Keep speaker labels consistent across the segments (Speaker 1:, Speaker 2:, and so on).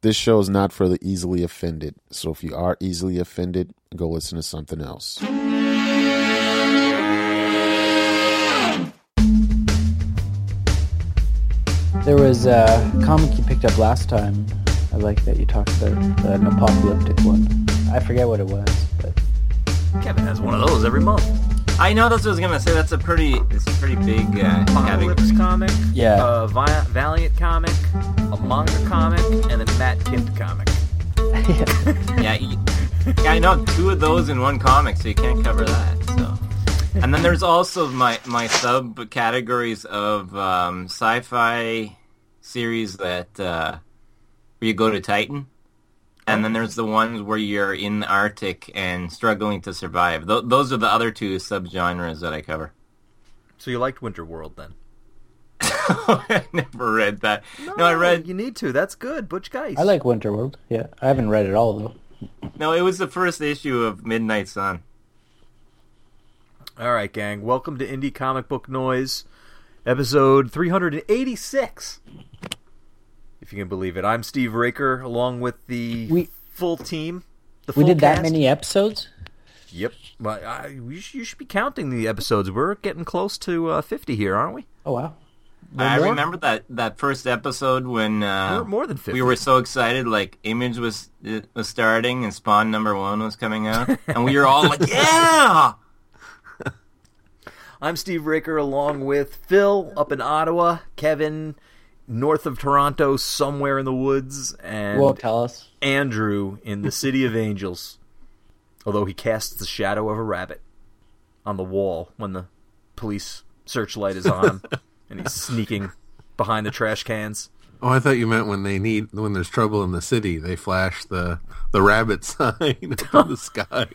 Speaker 1: this show is not for the easily offended. So if you are easily offended, go listen to something else.
Speaker 2: There was a comic you picked up last time. I like that you talked about an apocalyptic one. I forget what it was, but
Speaker 3: Kevin has one of those every month. I know that's what I was gonna say. It's a pretty big Apocalypse comic,
Speaker 2: yeah,
Speaker 3: Valiant comic, a manga comic, and a Matt Kindt comic. yeah, I know 2 of those in one comic, so you can't cover that. So, and then there's also my subcategories of sci-fi series that where you go to Titan. And then there's the ones where you're in the Arctic and struggling to survive. Those are the other 2 subgenres that I cover.
Speaker 4: So you liked Winterworld, then?
Speaker 3: I never read that. No, I read...
Speaker 4: You need to. That's good. Butch Geist.
Speaker 2: I like Winterworld. Yeah, I haven't read it all, though.
Speaker 3: No, it was the first issue of Midnight Sun.
Speaker 4: All right, gang. Welcome to Indie Comic Book Noise, episode 386. If you can believe it. I'm Steve Raker, along with the full team.
Speaker 2: We did that many episodes?
Speaker 4: Yep. Well, you should be counting the episodes. We're getting close to 50 here, aren't we?
Speaker 2: Oh, wow.
Speaker 3: I remember that first episode when
Speaker 4: more than 50.
Speaker 3: We were so excited, like Image was starting and Spawn #1 was coming out, and we were all like, "Yeah!"
Speaker 4: I'm Steve Raker, along with Phil up in Ottawa, Kevin north of Toronto, somewhere in the woods, and
Speaker 2: won't tell us.
Speaker 4: Andrew in the City of Angels, although he casts the shadow of a rabbit on the wall when the police searchlight is on him, and he's sneaking behind the trash cans.
Speaker 5: Oh, I thought you meant when there's trouble in the city, they flash the rabbit sign into the sky.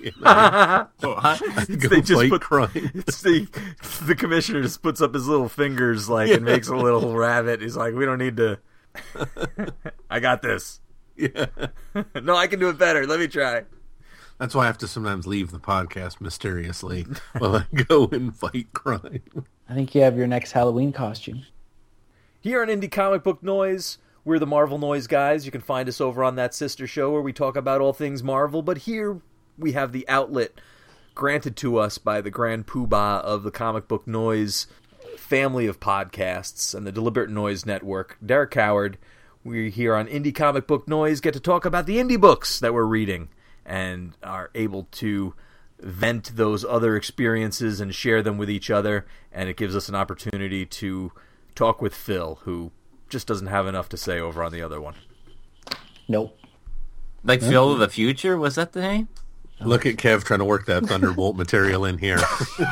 Speaker 4: They just put crime. It's the commissioner just puts up his little fingers and makes a little rabbit. He's like, we don't need to. I got this.
Speaker 5: Yeah.
Speaker 4: No, I can do it better. Let me try.
Speaker 5: That's why I have to sometimes leave the podcast mysteriously while I go and fight crime.
Speaker 2: I think you have your next Halloween costume.
Speaker 4: Here on Indie Comic Book Noise, we're the Marvel Noise guys. You can find us over on that sister show where we talk about all things Marvel. But here we have the outlet granted to us by the Grand Poobah of the Comic Book Noise family of podcasts and the Deliberate Noise Network. Derek Howard, we're here on Indie Comic Book Noise, get to talk about the indie books that we're reading and are able to vent those other experiences and share them with each other. And it gives us an opportunity to talk with Phil, who just doesn't have enough to say over on the other one.
Speaker 2: Nope.
Speaker 3: Like Phil of the Future? Was that the name?
Speaker 5: Look at Kev trying to work that Thunderbolt material in here.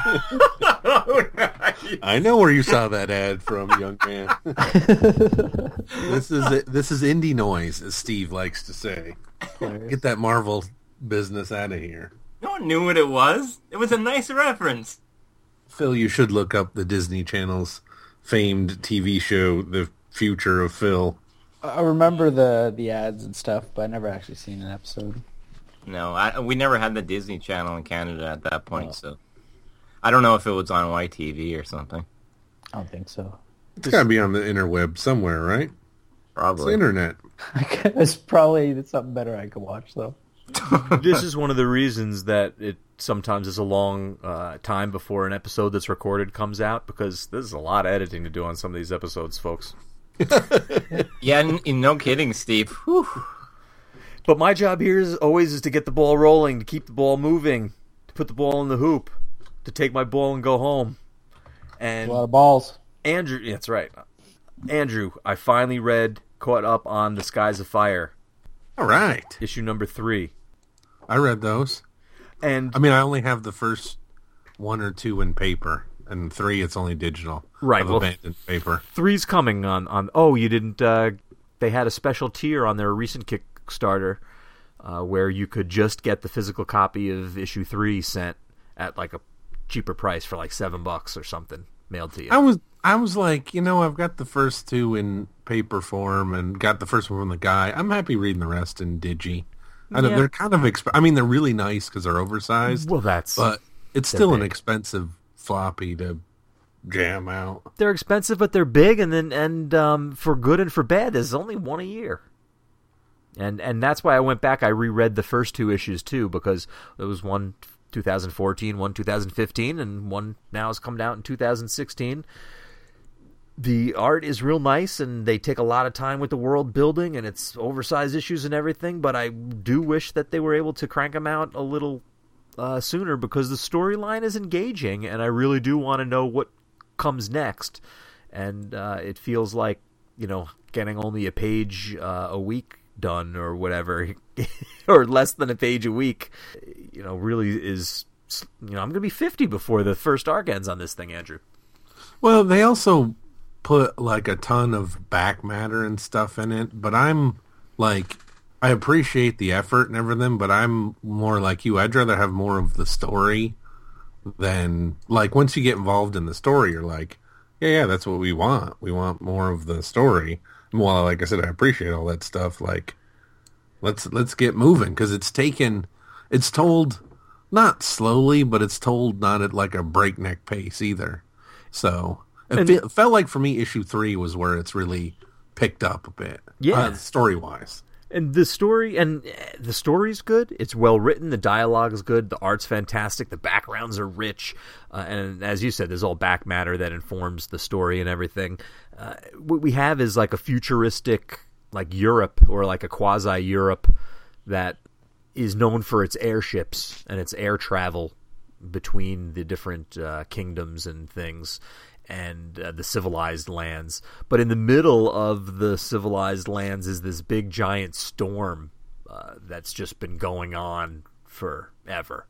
Speaker 5: I know where you saw that ad from, young man. This is indie noise, as Steve likes to say. Get that Marvel business out of here.
Speaker 3: No one knew what it was. It was a nice reference.
Speaker 5: Phil, you should look up the Disney Channel's famed TV show, The Future of Phil.
Speaker 2: I remember the ads and stuff, but I never actually seen an episode.
Speaker 3: No, we never had the Disney Channel in Canada at that point, so I don't know if it was on YTV or something.
Speaker 2: I don't think so.
Speaker 5: It's got to be on the interweb somewhere, right?
Speaker 3: Probably.
Speaker 5: It's the internet.
Speaker 2: It's probably something better I could watch, though.
Speaker 4: This is one of the reasons that it sometimes is a long time before an episode that's recorded comes out, because there's a lot of editing to do on some of these episodes, folks.
Speaker 3: Yeah, no kidding, Steve. Whew.
Speaker 4: But my job here is always to get the ball rolling, to keep the ball moving, to put the ball in the hoop, to take my ball and go home. And
Speaker 2: a lot of balls.
Speaker 4: Andrew, yeah, that's right. Andrew, I finally caught up on The Skies of Fire.
Speaker 5: All right.
Speaker 4: Issue number 3.
Speaker 5: I read those.
Speaker 4: And
Speaker 5: I mean, I only have the first 1 or 2 in paper, and 3 it's only digital.
Speaker 4: Right.
Speaker 5: I've abandoned paper.
Speaker 4: 3's coming on. Oh, you didn't. They had a special tier on their recent Kickstarter where you could just get the physical copy of issue 3 sent at like a cheaper price for like $7 or something mailed to you.
Speaker 5: I was like, I've got the first 2 in paper form and got the first one from the guy. I'm happy reading the rest in digi. I know they're kind of they're really nice because they're oversized.
Speaker 4: Well,
Speaker 5: but it's still an expensive floppy to jam out.
Speaker 4: They're expensive, but they're big, and for good and for bad, there's only one a year. And that's why I went back. I reread the first 2 issues too, because there was one 2014, one 2015, and one now has come out in 2016. The art is real nice, and they take a lot of time with the world building, and it's oversized issues and everything, but I do wish that they were able to crank them out a little sooner, because the storyline is engaging, and I really do want to know what comes next. And it feels like, getting only a page a week done or whatever, or less than a page a week, really is, I'm going to be 50 before the first arc ends on this thing, Andrew.
Speaker 5: Well, they also put like a ton of back matter and stuff in it, but I'm like, I appreciate the effort and everything, but I'm more like you. I'd rather have more of the story than, like, once you get involved in the story, you're like, yeah, that's what we want. We want more of the story. Well, like I said, I appreciate all that stuff. Like, let's get moving, because it's told not slowly, but it's told not at like a breakneck pace either. So it felt like for me, issue 3 was where it's really picked up a bit, story wise.
Speaker 4: And the story's good. It's well written. The dialogue is good. The art's fantastic. The backgrounds are rich. And as you said, there's all back matter that informs the story and everything. What we have is like a futuristic, like Europe, or like a quasi Europe that is known for its airships and its air travel between the different kingdoms and things, and the civilized lands. But in the middle of the civilized lands is this big giant storm that's just been going on forever.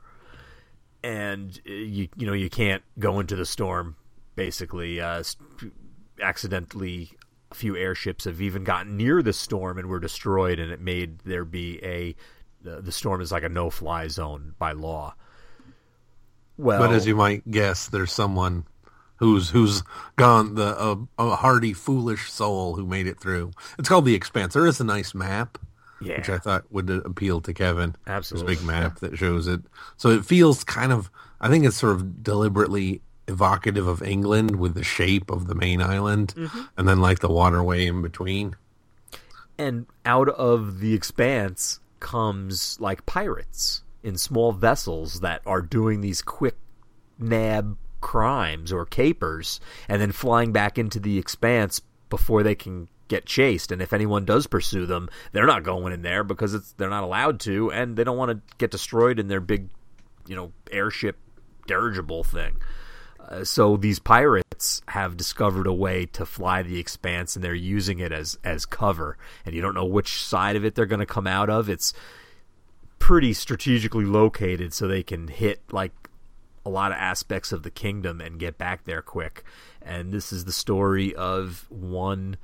Speaker 4: And you can't go into the storm, basically. Accidentally, a few airships have even gotten near the storm and were destroyed, and it made there be the storm is like a no-fly zone by law. Well,
Speaker 5: but as you might guess, there's someone who's gone, a hardy, foolish soul who made it through. It's called The Expanse. There is a nice map, which I thought would appeal to Kevin.
Speaker 4: Absolutely.
Speaker 5: This big map that shows it. So it feels kind of, I think it's sort of deliberately evocative of England with the shape of the main island, and then like the waterway in between.
Speaker 4: And out of The Expanse comes like pirates in small vessels that are doing these quick nab crimes or capers, and then flying back into The Expanse before they can get chased. And if anyone does pursue them, they're not going in there because they're not allowed to, and they don't want to get destroyed in their big, airship dirigible thing. So these pirates have discovered a way to fly The Expanse, and they're using it as cover. And you don't know which side of it they're going to come out of. It's pretty strategically located so they can hit like a lot of aspects of the kingdom and get back there quick. And this is the story of one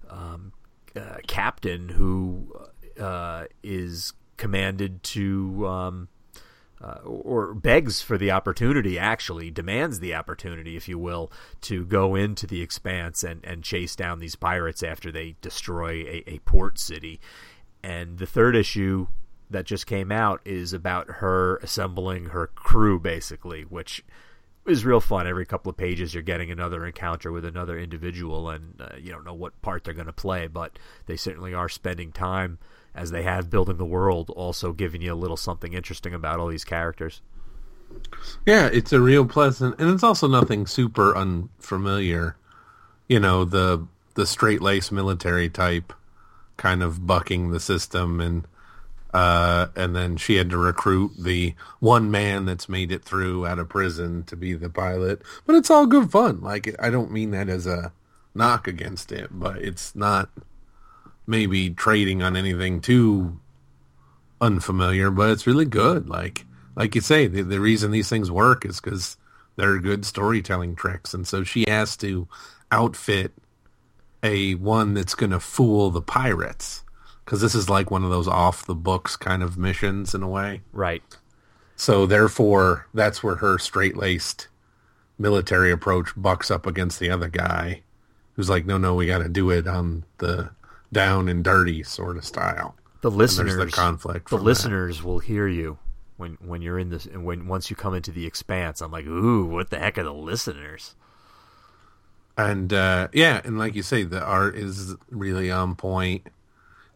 Speaker 4: captain who is commanded to or begs for the opportunity, actually demands the opportunity, if you will, to go into The Expanse and chase down these pirates after they destroy a port city. And the third issue that just came out is about her assembling her crew, basically, which is real fun. Every couple of pages you're getting another encounter with another individual, and you don't know what part they're going to play, but they certainly are spending time, as they have, building the world, also giving you a little something interesting about all these characters.
Speaker 5: Yeah, it's a real pleasant, and it's also nothing super unfamiliar. The straight-laced military type kind of bucking the system, and then she had to recruit the one man that's made it through out of prison to be the pilot. But it's all good fun. Like, I don't mean that as a knock against it, but it's not maybe trading on anything too unfamiliar, but it's really good. Like you say, the reason these things work is because they're good storytelling tricks. And so she has to outfit a one that's going to fool the pirates, because this is like one of those off-the-books kind of missions in a way.
Speaker 4: Right.
Speaker 5: So therefore, that's where her straight-laced military approach bucks up against the other guy, who's like, no, we got to do it on the down and dirty sort of style.
Speaker 4: The listeners,
Speaker 5: and there's the conflict.
Speaker 4: The listeners will hear you when you're in this, and once you come into The Expanse. I'm like, ooh, what the heck are the listeners?
Speaker 5: And and like you say, the art is really on point.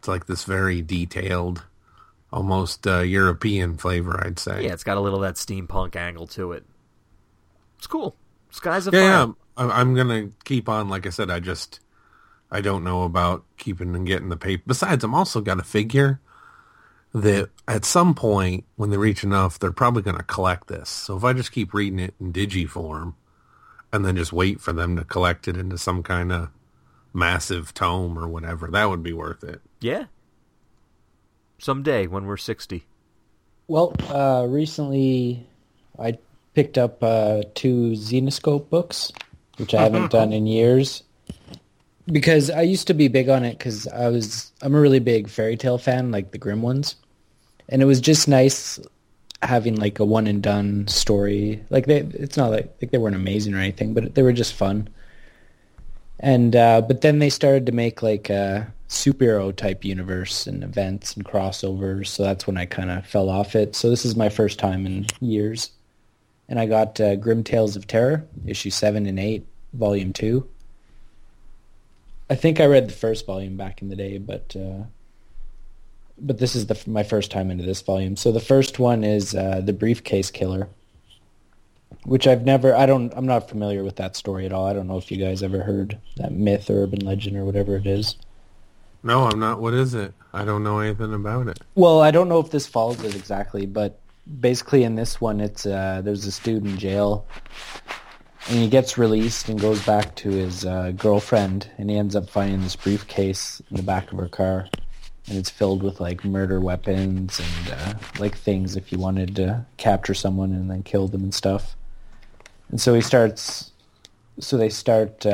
Speaker 5: It's like this very detailed, almost European flavor, I'd say.
Speaker 4: Yeah, it's got a little of that steampunk angle to it. It's cool. Skies of
Speaker 5: Fire.
Speaker 4: Fire.
Speaker 5: Yeah, I'm going to keep on. Like I said, I don't know about keeping and getting the paper. Besides, I'm also got to figure that at some point, when they reach enough, they're probably going to collect this. So if I just keep reading it in digiform and then just wait for them to collect it into some kind of massive tome or whatever, that would be worth it.
Speaker 4: Yeah. Someday when we're 60.
Speaker 2: Well, recently I picked up 2 Zenoscope books, which I haven't done in years. Because I used to be big on it because I'm a really big fairy tale fan, like the Grimm ones. And it was just nice having like a one and done story. Like it's not like they weren't amazing or anything, but they were just fun. And but then they started to make like a superhero type universe and events and crossovers. So that's when I kind of fell off it. So this is my first time in years. And I got Grimm Tales of Terror, issue 7 and 8, volume 2. I think I read the first volume back in the day, but this is my first time into this volume. So the first one is The Briefcase Killer, which I'm not familiar with that story at all. I don't know if you guys ever heard that myth or urban legend or whatever it is.
Speaker 5: No, I'm not. What is it? I don't know anything about it.
Speaker 2: Well, I don't know if this follows it exactly, but basically in this one, it's there's a dude in jail, and he gets released and goes back to his girlfriend, and he ends up finding this briefcase in the back of her car, and it's filled with like murder weapons and like things if you wanted to capture someone and then kill them and stuff. And so they start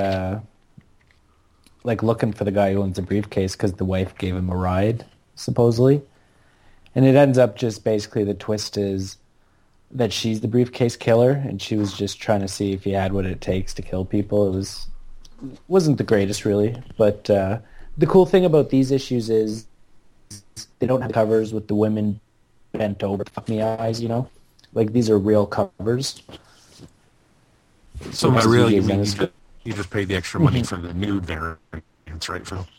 Speaker 2: like looking for the guy who owns the briefcase because the wife gave him a ride, supposedly. And it ends up just basically the twist is that she's the briefcase killer, and she was just trying to see if he had what it takes to kill people. Wasn't the greatest, really. But the cool thing about these issues is they don't have covers with the women bent over, fuck me eyes, you know? Like, these are real covers.
Speaker 5: So by real, you mean you just paid the extra money for the nude variants, right, Phil?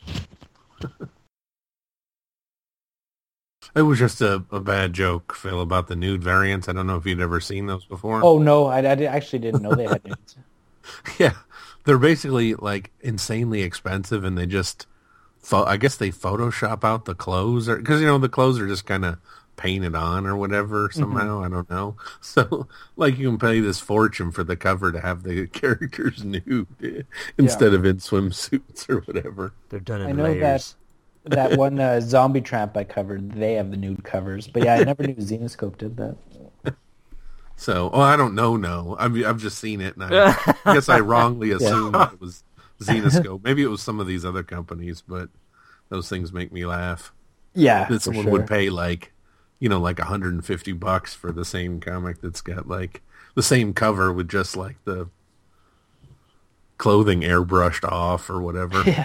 Speaker 5: It was just a bad joke, Phil, about the nude variants. I don't know if you'd ever seen those before.
Speaker 2: Oh, no, I actually didn't know they had nudes.
Speaker 5: Yeah, they're basically, like, insanely expensive, and they just, I guess they Photoshop out the clothes, because, you know, the clothes are just kind of painted on or whatever somehow. I don't know. So, like, you can pay this fortune for the cover to have the characters nude instead of in swimsuits or whatever.
Speaker 4: They're done in
Speaker 2: I know
Speaker 4: layers.
Speaker 2: That one Zombie Tramp I covered, they have the nude covers. But yeah, I never knew Zenoscope did that.
Speaker 5: So, I don't know. No, I've just seen it, and I guess I wrongly assumed it was Zenoscope. Maybe it was some of these other companies, but those things make me laugh.
Speaker 2: Yeah,
Speaker 5: that someone would pay like, you know, like $150 for the same comic that's got like the same cover with just like the clothing airbrushed off or whatever.
Speaker 2: Yeah.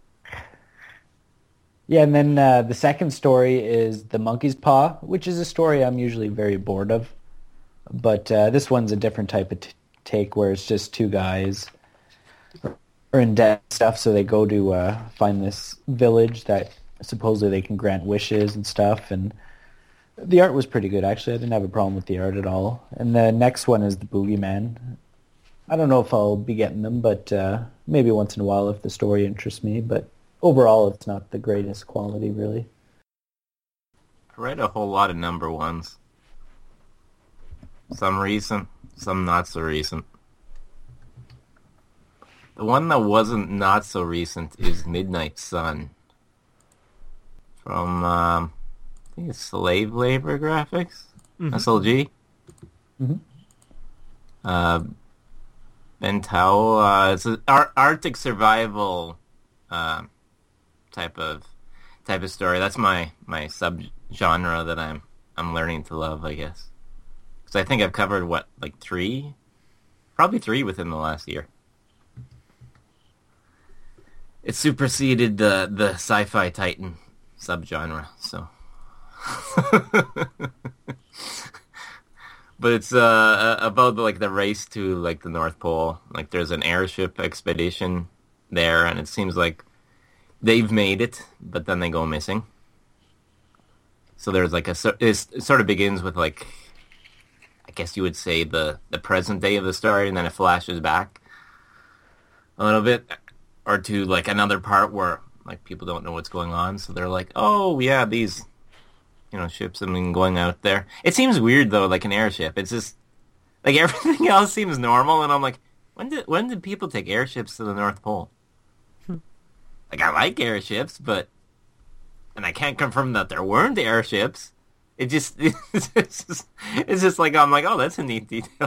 Speaker 2: Yeah, and then the second story is The Monkey's Paw, which is a story I'm usually very bored of. But this one's a different type of take where it's just two guys are in debt and stuff, so they go to find this village that supposedly they can grant wishes and stuff. And the art was pretty good, actually. I didn't have a problem with the art at all. And the next one is The Boogeyman. I don't know if I'll be getting them, but maybe once in a while if the story interests me. But overall, it's not the greatest quality, really.
Speaker 3: I read a whole lot of number ones. Some recent, some not so recent. The one that wasn't not so recent is Midnight Sun. From, I think it's Slave Labor Graphics? SLG? Ben Tao, it's an Arctic survival type of story. That's my sub-genre that I'm learning to love, I guess. Because I think I've covered, like 3? Probably 3 within the last year. It superseded the sci-fi titan subgenre, so. But it's about like the race to like the North Pole. Like there's an airship expedition there, and it seems like they've made it, but then they go missing. So there's like it sort of begins with like, I guess you would say the present day of the story, and then it flashes back a little bit, or to like another part where like people don't know what's going on, so they're like, oh yeah, these, ships have been going out there. It seems weird though, like an airship. It's just like everything else seems normal, and I'm like, when did people take airships to the North Pole? Like, I like airships, and I can't confirm that there weren't airships. It's just like, I'm like, oh, that's a neat detail.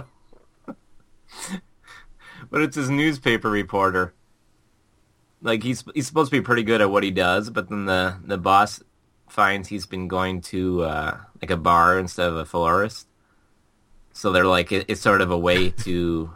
Speaker 3: But it's his newspaper reporter. Like, he's supposed to be pretty good at what he does, but then the boss finds he's been going to, like, a bar instead of a florist. So they're like, it's sort of a way to...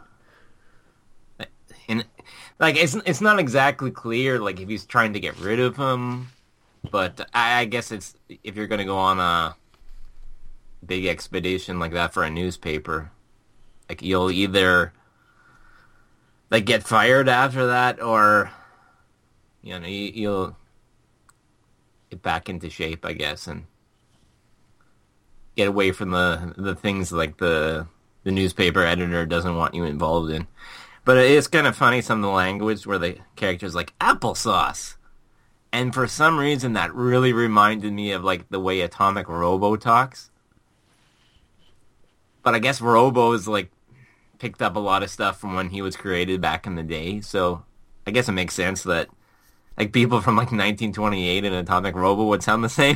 Speaker 3: Like, it's not exactly clear, like, if he's trying to get rid of him, but I guess it's, if you're going to go on a big expedition like that for a newspaper, like, you'll either, like, get fired after that, or, you'll get back into shape, I guess, and get away from the things like the newspaper editor doesn't want you involved in. But it's kind of funny, some of the language where the character's like, applesauce. And for some reason, that really reminded me of, like, the way Atomic Robo talks. But I guess Robo's, like, picked up a lot of stuff from when he was created back in the day. So I guess it makes sense that, like, people from, like, 1928 and Atomic Robo would sound the same.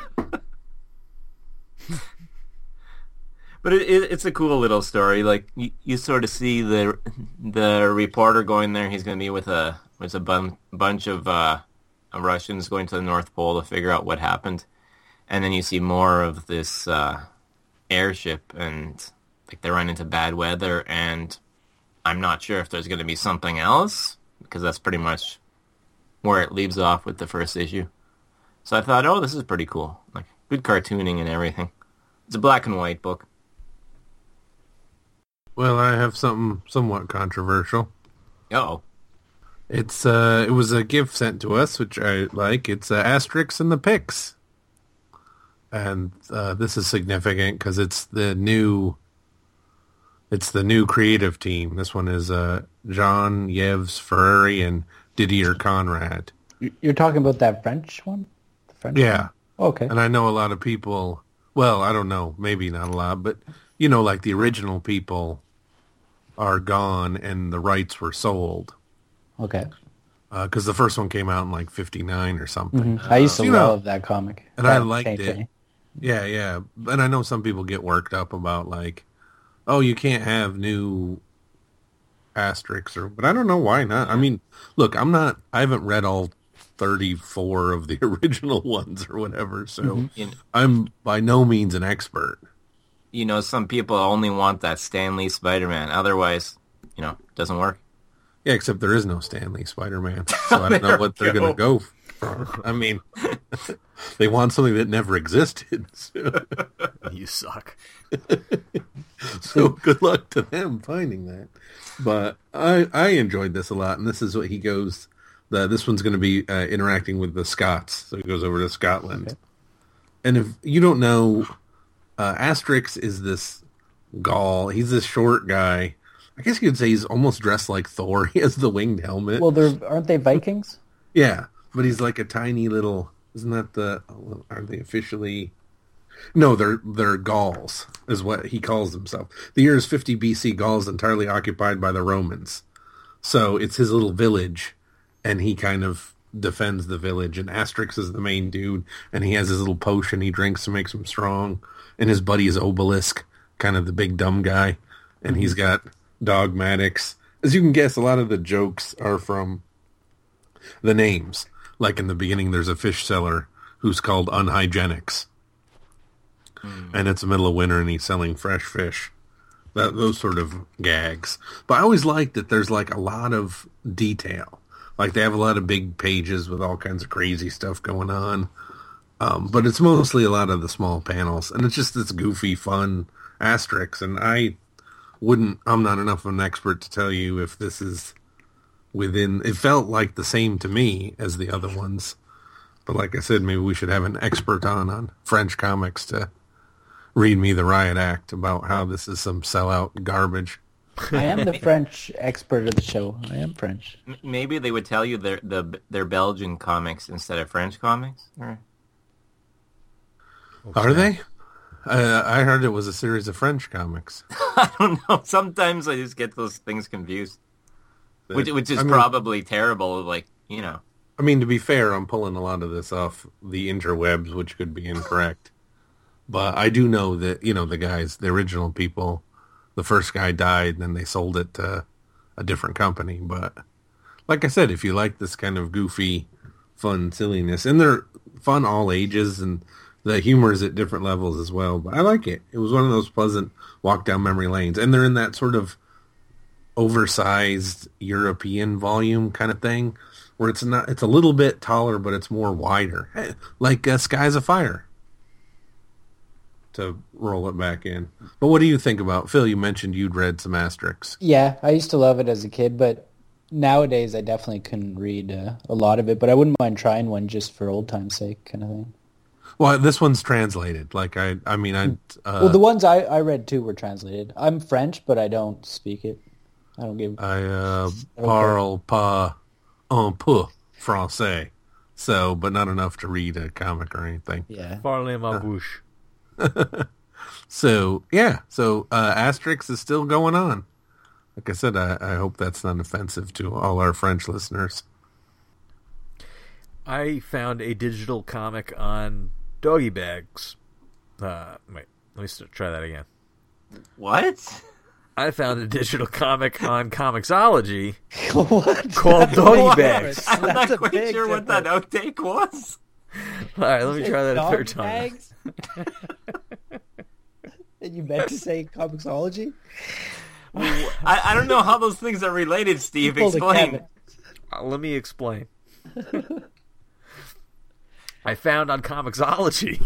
Speaker 3: But it's a cool little story. Like, you sort of see the reporter going there. He's going to be with a bunch of Russians going to the North Pole to figure out what happened. And then you see more of this airship, and like they run into bad weather. And I'm not sure if there's going to be something else, because that's pretty much where it leaves off with the first issue. So I thought, oh, this is pretty cool. Like, good cartooning and everything. It's a black and white book.
Speaker 5: Well, I have something somewhat controversial.
Speaker 3: Uh-oh.
Speaker 5: It was a gift sent to us, which I like. It's Asterix and the Pix. And this is significant because it's the new creative team. This one is Jean-Yves Ferrari and Didier Conrad.
Speaker 2: You're talking about that French one? The French
Speaker 5: yeah.
Speaker 2: one? Okay.
Speaker 5: And I know a lot of people, well, I don't know, maybe not a lot, but, like the original people are gone and the rights were sold.
Speaker 2: Okay.
Speaker 5: Because the first one came out in like 59 or something.
Speaker 2: Mm-hmm. I used to love that comic.
Speaker 5: And I liked it. Yeah, yeah. And I know some people get worked up about like, oh, you can't have new Asterix, but I don't know why not. I mean, look, I haven't read all 34 of the original ones or whatever, so I'm by no means an expert.
Speaker 3: Some people only want that Stan Lee Spider-Man. Otherwise, it doesn't work.
Speaker 5: Yeah, except there is no Stan Lee Spider-Man, so I don't know what they're going to go for. I mean, they want something that never existed. So.
Speaker 4: You suck.
Speaker 5: So good luck to them finding that. But I enjoyed this a lot, and this is what he goes... This one's going to be interacting with the Scots, so he goes over to Scotland. Okay. And if you don't know, Asterix is this Gaul. He's this short guy. I guess you could say he's almost dressed like Thor. He has the winged helmet.
Speaker 2: Well, aren't they Vikings?
Speaker 5: Yeah, but he's like a tiny little... Isn't that aren't they officially... No, they're Gauls, is what he calls himself. The year is 50 BC. Gaul is entirely occupied by the Romans. So it's his little village, and he kind of defends the village. And Asterix is the main dude, and he has his little potion he drinks to make him strong. And his buddy is Obelisk, kind of the big dumb guy. And he's got Dogmatics. As you can guess, a lot of the jokes are from the names. Like in the beginning, there's a fish seller who's called Unhygienics. And it's the middle of winter and he's selling fresh fish. Those sort of gags. But I always like that there's like a lot of detail. Like they have a lot of big pages with all kinds of crazy stuff going on. But it's mostly a lot of the small panels. And it's just this goofy, fun Asterix. And I'm not enough of an expert to tell you if this is within. It felt like the same to me as the other ones. But like I said, maybe we should have an expert on French comics to read me the riot act about how this is some sellout garbage.
Speaker 2: I am the French expert of the show. I am French.
Speaker 3: Maybe they would tell you they're Belgian comics instead of French comics. Or...
Speaker 5: Are they? I heard it was a series of French comics.
Speaker 3: I don't know. Sometimes I just get those things confused, which is probably terrible. Like, you know.
Speaker 5: I mean, to be fair, I'm pulling a lot of this off the interwebs, which could be incorrect. But I do know that, you know, the original people, the first guy died, and then they sold it to a different company. But like I said, if you like this kind of goofy, fun silliness, and they're fun all ages, and the humor is at different levels as well. But I like it. It was one of those pleasant walk down memory lanes. And they're in that sort of oversized European volume kind of thing, where it's a little bit taller, but it's more wider. Like Skies of Fire. To roll it back in. But what do you think about, Phil, you mentioned you'd read some Asterix.
Speaker 2: Yeah, I used to love it as a kid, but nowadays I definitely couldn't read a lot of it, but I wouldn't mind trying one just for old time's sake kind of thing.
Speaker 5: Well, this one's translated. Like, well,
Speaker 2: the ones I read too were translated. I'm French, but I don't speak it. I don't give...
Speaker 5: I parle pas un peu français. So, but not enough to read a comic or anything.
Speaker 2: Yeah.
Speaker 4: Parle ma bouche.
Speaker 5: So Asterix is still going on. Like I said, I hope that's not offensive to all our French listeners.
Speaker 4: I found a digital comic on doggy bags. Wait, let me try that again.
Speaker 3: What?
Speaker 4: I found a digital comic on Comixology
Speaker 2: What?
Speaker 4: called Doggy Bags.
Speaker 3: I'm not quite sure what that outtake was.
Speaker 4: All right, let me try that a third time.
Speaker 2: Bags? And you meant to say Comixology?
Speaker 3: I don't know how those things are related, Steve. Explain.
Speaker 4: Let me explain. I found on Comixology.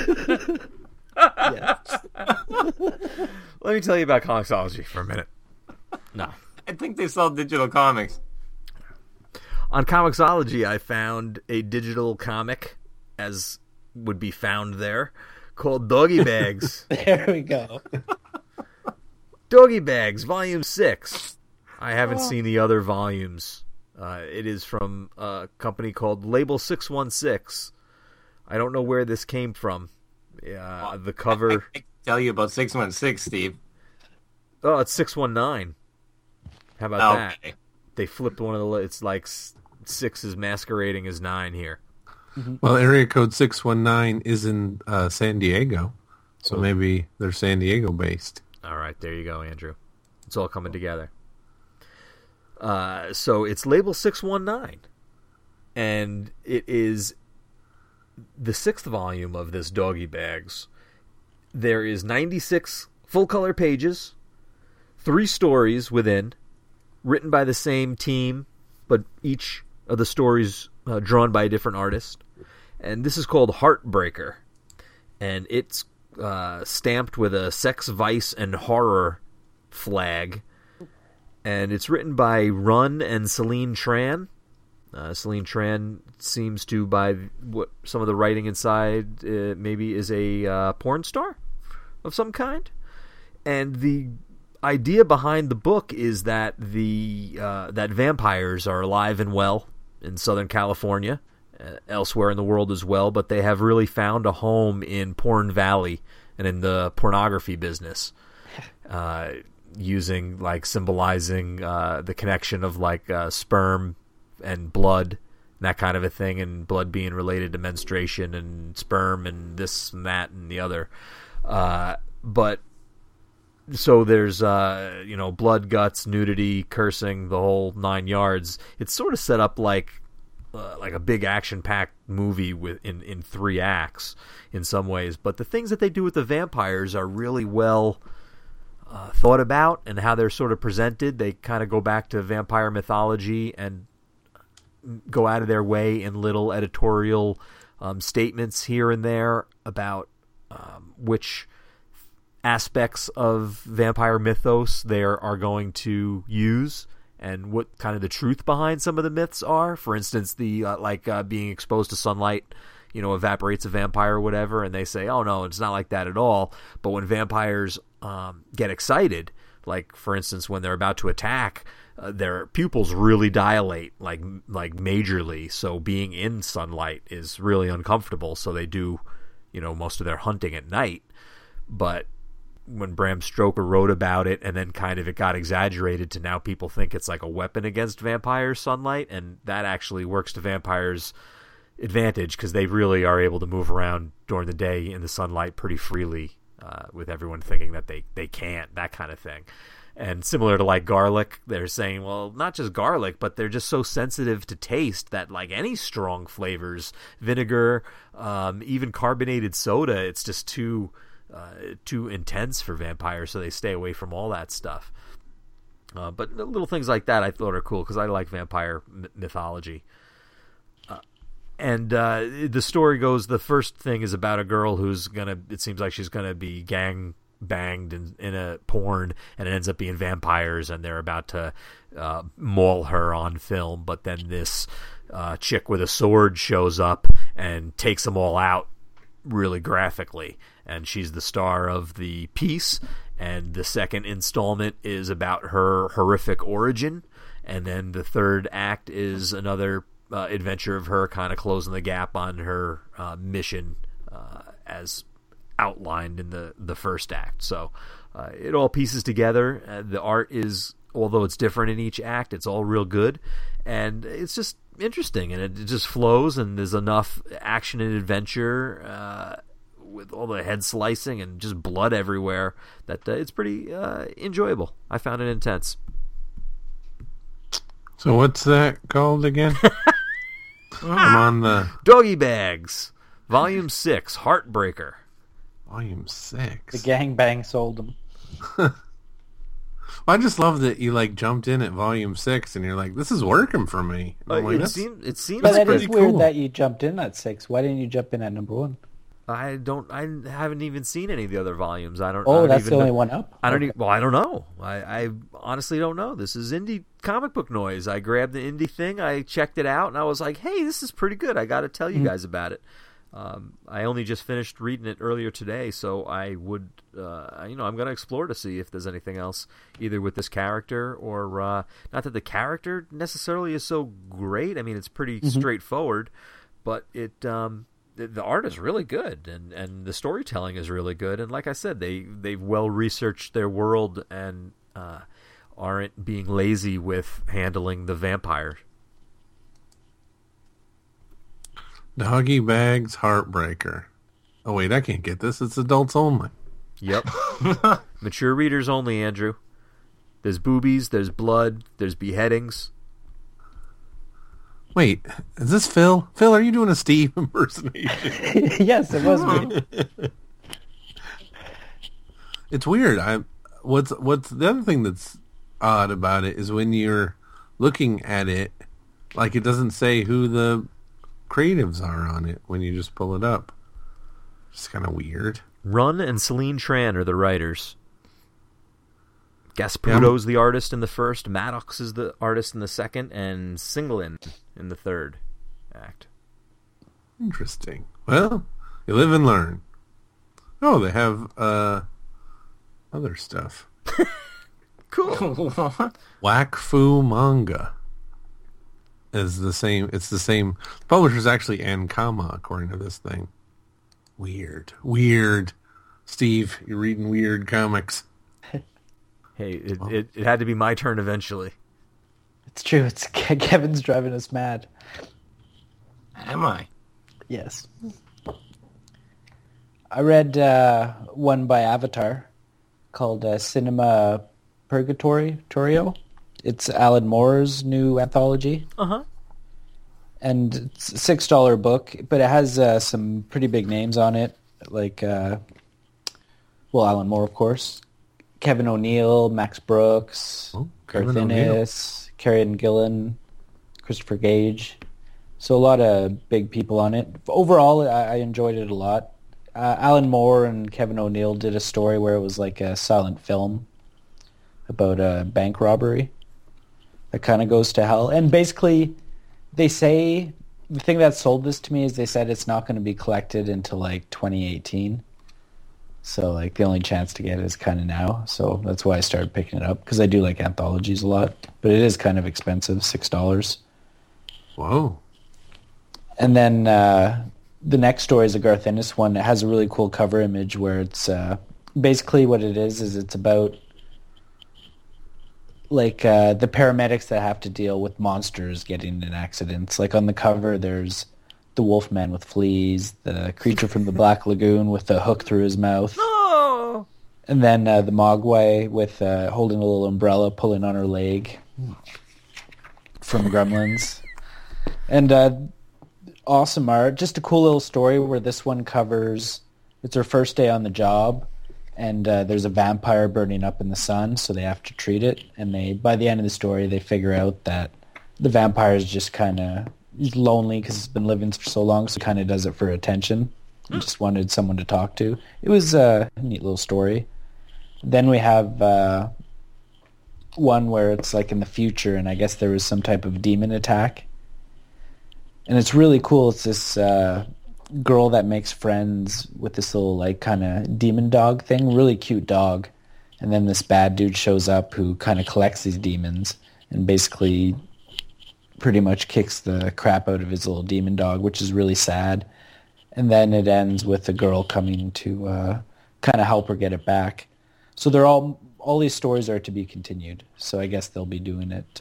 Speaker 4: Let me tell you about Comixology for a minute. No.
Speaker 3: I think they sell digital comics.
Speaker 4: On Comixology, I found a digital comic, as would be found there, called Doggy Bags.
Speaker 2: There we go.
Speaker 4: Doggy Bags, Volume 6. I haven't seen the other volumes. It is from a company called Label 616. I don't know where this came from. The cover...
Speaker 3: I can tell you about 616, Steve.
Speaker 4: Oh, it's 619. How about that? They flipped one of the... It's like 6 is masquerading as 9 here.
Speaker 2: Mm-hmm.
Speaker 5: Well, area code 619 is in San Diego, so maybe they're San Diego based.
Speaker 4: All right, there you go, Andrew. It's all coming together. So it's Label 619, and it is the 6th volume of this Doggy Bags. There is 96 full-color pages, 3 stories within, written by the same team, but each of the stories drawn by a different artist. And this is called Heartbreaker. And it's stamped with a sex, vice, and horror flag. And it's written by Run and Celine Tran. Celine Tran seems to, by what some of the writing inside, maybe is a porn star of some kind. And the idea behind the book is that that vampires are alive and well in Southern California, elsewhere in the world as well, but they have really found a home in Porn Valley and in the pornography business, using, like, symbolizing the connection of, like, sperm and blood and that kind of a thing, and blood being related to menstruation and sperm and this and that and the other. But so there's blood, guts, nudity, cursing, the whole 9 yards. It's sort of set up like a big action-packed movie in 3 acts in some ways. But the things that they do with the vampires are really well thought about, and how they're sort of presented. They kind of go back to vampire mythology and go out of their way in little editorial statements here and there about which aspects of vampire mythos they are going to use and what kind of the truth behind some of the myths are. For instance, the being exposed to sunlight, evaporates a vampire or whatever, and they say, oh no, it's not like that at all. But when vampires get excited, like for instance when they're about to attack, their pupils really dilate, like majorly. So being in sunlight is really uncomfortable. So they do, most of their hunting at night. But when Bram Stoker wrote about it, and then kind of it got exaggerated to now people think it's like a weapon against vampires, sunlight, and that actually works to vampires' advantage because they really are able to move around during the day in the sunlight pretty freely, with everyone thinking that they can't, that kind of thing. And similar to like garlic, they're saying, well, not just garlic, but they're just so sensitive to taste that like any strong flavors, vinegar, even carbonated soda, it's just too intense for vampires, so they stay away from all that stuff. But little things like that I thought are cool because I like vampire mythology. And the story goes, the first thing is about a girl it seems like she's gonna be gang banged in a porn, and it ends up being vampires, and they're about to maul her on film. But then this chick with a sword shows up and takes them all out really graphically, and she's the star of the piece. And the second installment is about her horrific origin, and then the third act is another adventure of her kind of closing the gap on her mission as outlined in the first act. So it all pieces together. The art is, although it's different in each act, it's all real good, and it's just interesting, and it just flows, and there's enough action and adventure with all the head slicing and just blood everywhere that it's pretty enjoyable. I found it intense.
Speaker 5: So what's that called again? I'm on the
Speaker 4: Doggy Bags, Volume 6, Heartbreaker.
Speaker 5: Volume 6.
Speaker 2: The gangbang sold them.
Speaker 5: I just love that you like jumped in at Volume 6 and you're like, this is working for me. Like,
Speaker 4: it seems
Speaker 2: but that
Speaker 5: pretty
Speaker 2: is weird
Speaker 5: cool
Speaker 2: that you jumped in at 6. Why didn't you jump in at number 1?
Speaker 4: I haven't even seen any of the other volumes. I don't.
Speaker 2: Oh,
Speaker 4: I don't
Speaker 2: that's
Speaker 4: even
Speaker 2: the only
Speaker 4: know.
Speaker 2: one up?
Speaker 4: I don't. Well, I don't know. I honestly don't know. This is Indie Comic Book Noise. I grabbed the indie thing. I checked it out, and I was like, "Hey, this is pretty good. I got to tell you guys about it." I only just finished reading it earlier today, so I would, I'm going to explore to see if there's anything else, either with this character or not that the character necessarily is so great. I mean, it's pretty straightforward, but the art is really good, and the storytelling is really good. And like I said, they've well researched their world and aren't being lazy with handling the vampire.
Speaker 5: Doggy Bags Heartbreaker. Oh wait, I can't get this. It's adults only.
Speaker 4: Yep. Mature readers only, Andrew. There's boobies, there's blood, there's beheadings.
Speaker 5: Wait, is this Phil? Phil, are you doing a Steve impersonation?
Speaker 2: Yes, it was me.
Speaker 5: It's weird. What's the other thing that's odd about it is when you're looking at it, like it doesn't say who the creatives are on it when you just pull it up. It's kind of weird.
Speaker 4: Run and Celine Tran are the writers. Gasputo's the artist in the first, Maddox is the artist in the second, and Singlin in the third act.
Speaker 5: Interesting. Well, you live and learn. Oh, they have other stuff.
Speaker 4: Cool.
Speaker 5: Wakfu Manga is the same. It's the same. The publisher's actually Ankama, according to this thing. Weird. Steve, you're reading weird comics.
Speaker 4: Hey, it had to be my turn eventually.
Speaker 2: It's true. It's Kevin's driving us mad.
Speaker 3: Am I?
Speaker 2: Yes. I read one by Avatar called Cinema Purgatorio. It's Alan Moore's new anthology.
Speaker 4: Uh-huh.
Speaker 2: And it's a $6 book, but it has some pretty big names on it, like, Alan Moore, of course, Kevin O'Neill, Max Brooks, Garth Ennis, Kieran Gillen, Christopher Gage. So a lot of big people on it. Overall, I enjoyed it a lot. Alan Moore and Kevin O'Neill did a story where it was like a silent film about a bank robbery. that kind of goes to hell. And basically, they say the thing that sold this to me is they said it's not going to be collected until like 2018. So like the only chance to get it is kind of now. So that's why I started picking it up, because I do like anthologies a lot. But it is kind of expensive, $6.
Speaker 5: Whoa.
Speaker 2: And then the next story is a Garth Ennis one. It has a really cool cover image where it's basically what it is it's about like the paramedics that have to deal with monsters getting in accidents. Like on the cover, there's the Wolfman with fleas, the creature from the Black Lagoon with a hook through his mouth.
Speaker 4: No!
Speaker 2: And then the Mogwai with holding a little umbrella pulling on her leg from Gremlins. And awesome art. Just a cool little story where this one covers, it's her first day on the job, and there's a vampire burning up in the sun, so they have to treat it. And by the end of the story, they figure out that the vampire is just kind of lonely because it's been living for so long, so kind of does it for attention. He just wanted someone to talk to. It was a neat little story. Then we have one where it's like in the future, and I guess there was some type of demon attack. And it's really cool. It's this girl that makes friends with this little like kind of demon dog thing, really cute dog. And then this bad dude shows up who kind of collects these demons and basically pretty much kicks the crap out of his little demon dog, which is really sad. And then it ends with the girl coming to kind of help her get it back. So they're all these stories are to be continued. So I guess they'll be doing it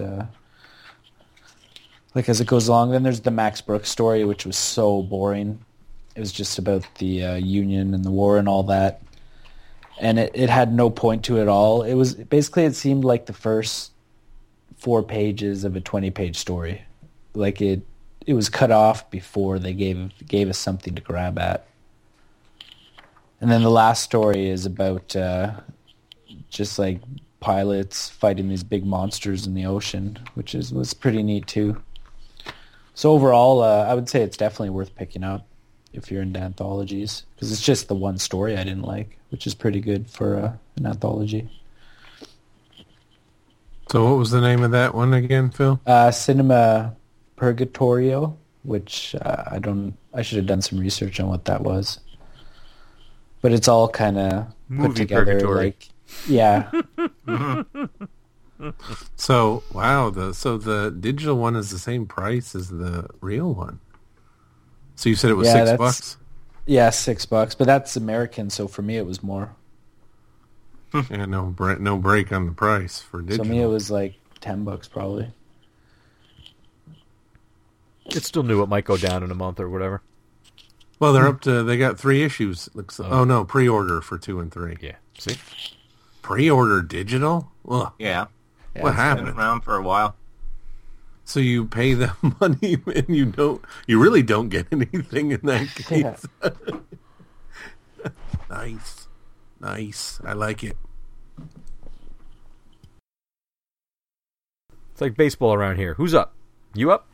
Speaker 2: like as it goes along. Then there's the Max Brooks story, which was so boring. It was just about the Union and the war and all that. And it had no point to it at all. It was basically, it seemed like the first 4 pages of a 20-page story. Like it was cut off before they gave us something to grab at. And then the last story is about just like pilots fighting these big monsters in the ocean, which was pretty neat too. So overall, I would say it's definitely worth picking up if you're into anthologies, because it's just the one story I didn't like, which is pretty good for an anthology.
Speaker 5: So what was the name of that one again, Phil?
Speaker 2: Cinema Purgatorio, which I should have done some research on what that was. But it's all kind of put together.
Speaker 4: Purgatory.
Speaker 2: Like, yeah.
Speaker 5: So wow, the digital one is the same price as the real one. So you said it was $6?
Speaker 2: Yeah, $6, but that's American, so for me it was more.
Speaker 5: Yeah, no break on the price for digital.
Speaker 2: So me it was like $10 probably.
Speaker 4: It's still new. It might go down in a month or whatever.
Speaker 5: Well, they're up to. They got 3 issues. Oh no, pre-order for 2 and 3.
Speaker 4: Yeah. See,
Speaker 5: pre-order digital. Ugh.
Speaker 3: Yeah.
Speaker 5: What happened?
Speaker 3: Been around for a while.
Speaker 5: So you pay them money and you really don't get anything in that case.
Speaker 2: Yeah.
Speaker 5: Nice. I like it.
Speaker 4: it's like baseball around here. Who's up? You up?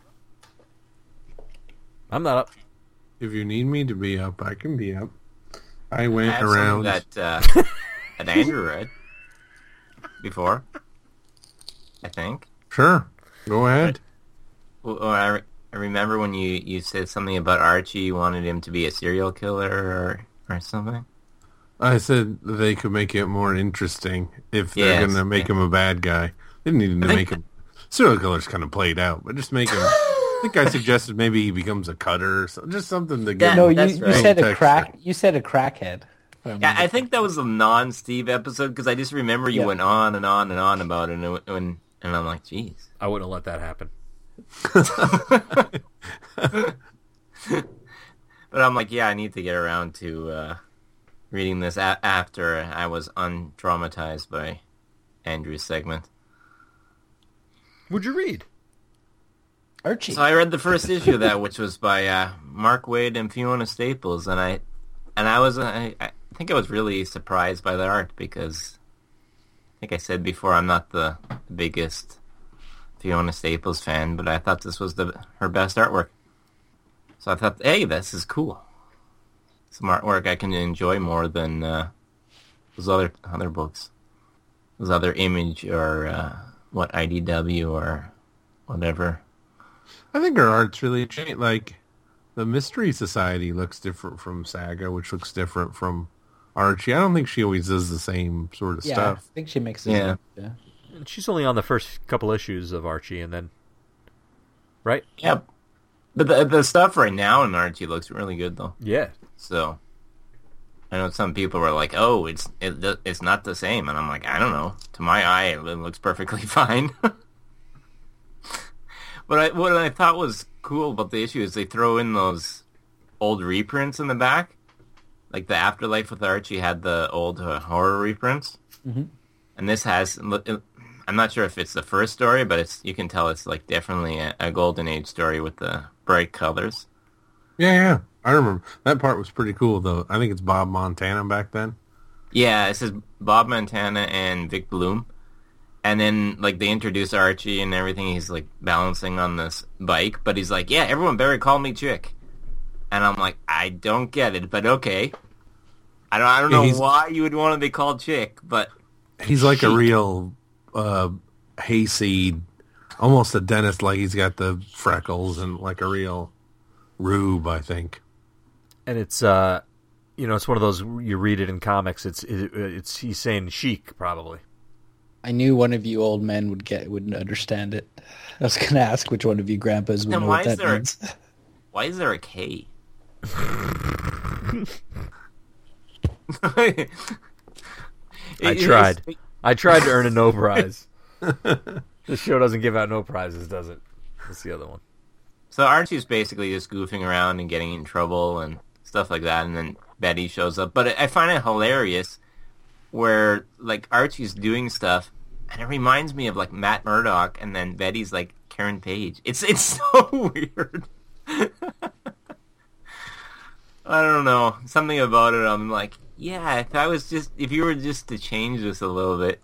Speaker 4: I'm not up.
Speaker 5: If you need me to be up, I can be up. I went
Speaker 3: had
Speaker 5: around.
Speaker 3: that Andrew read before, I think.
Speaker 5: Sure, go ahead.
Speaker 3: Well, I remember when you said something about Archie. You wanted him to be a serial killer or something.
Speaker 5: I said they could make it more interesting if they're going to make him a bad guy. They didn't need to make him... Serial killer's kind of played out, but just make him... I think I suggested maybe he becomes a cutter or something. Just something to get...
Speaker 2: No, you
Speaker 3: right.
Speaker 2: said a crack. You said a crackhead.
Speaker 3: Yeah, I think that was a non-Steve episode, because I just remember you went on and on and on about it, and I'm like, jeez.
Speaker 4: I wouldn't have let that happen.
Speaker 3: But I'm like, yeah, I need to get around to reading this after I was untraumatized by Andrew's segment.
Speaker 4: What'd you read?
Speaker 2: Archie.
Speaker 3: So I read the first issue of that, which was by Mark Waid and Fiona Staples, and I think I was really surprised by the art, because I think I said before I'm not the biggest Fiona Staples fan, but I thought this was her best artwork. So I thought, hey, this is cool. Some artwork I can enjoy more than those other books, those other Image or IDW or whatever.
Speaker 5: I think her art's really changed. Like, the Mystery Society looks different from Saga, which looks different from Archie. I don't think she always does the same sort of stuff.
Speaker 2: I think she makes it. Yeah.
Speaker 4: And she's only on the first couple issues of Archie, and then... Right?
Speaker 3: Yeah. But the stuff right now in Archie looks really good, though.
Speaker 4: Yeah.
Speaker 3: So, I know some people were like, oh, it's not the same. And I'm like, I don't know. To my eye, it looks perfectly fine. But what I thought was cool about the issue is they throw in those old reprints in the back. Like the Afterlife with Archie had the old horror reprints. Mm-hmm. And this has... I'm not sure if it's the first story, but you can tell it's like definitely a Golden Age story with the bright colors.
Speaker 5: Yeah. I remember. That part was pretty cool, though. I think it's Bob Montana back then.
Speaker 3: Yeah, it says Bob Montana and Vic Bloom. And then, like, they introduce Archie and everything. He's, like, balancing on this bike. But he's like, yeah, everyone better call me Chick. And I'm like, I don't get it, but okay. I don't know why you would want to be called Chick, but...
Speaker 5: He's like a real hayseed, almost a dentist, like he's got the freckles and like a real rube, I think. And
Speaker 4: it's, it's one of those, you read it in comics, it's he's saying chic, probably.
Speaker 2: I knew one of you old men wouldn't understand it. I was going to ask which one of you grandpas would know what that means.
Speaker 3: Why is there a K?
Speaker 4: I tried to earn a no prize. This show doesn't give out no prizes, does it? That's the other one.
Speaker 3: So Archie's basically just goofing around and getting in trouble and stuff like that, and then Betty shows up. But I find it hilarious where, like, Archie's doing stuff, and it reminds me of, like, Matt Murdock, and then Betty's, like, Karen Page. It's so weird. I don't know. Something about it, I'm like, yeah, if you were just to change this a little bit.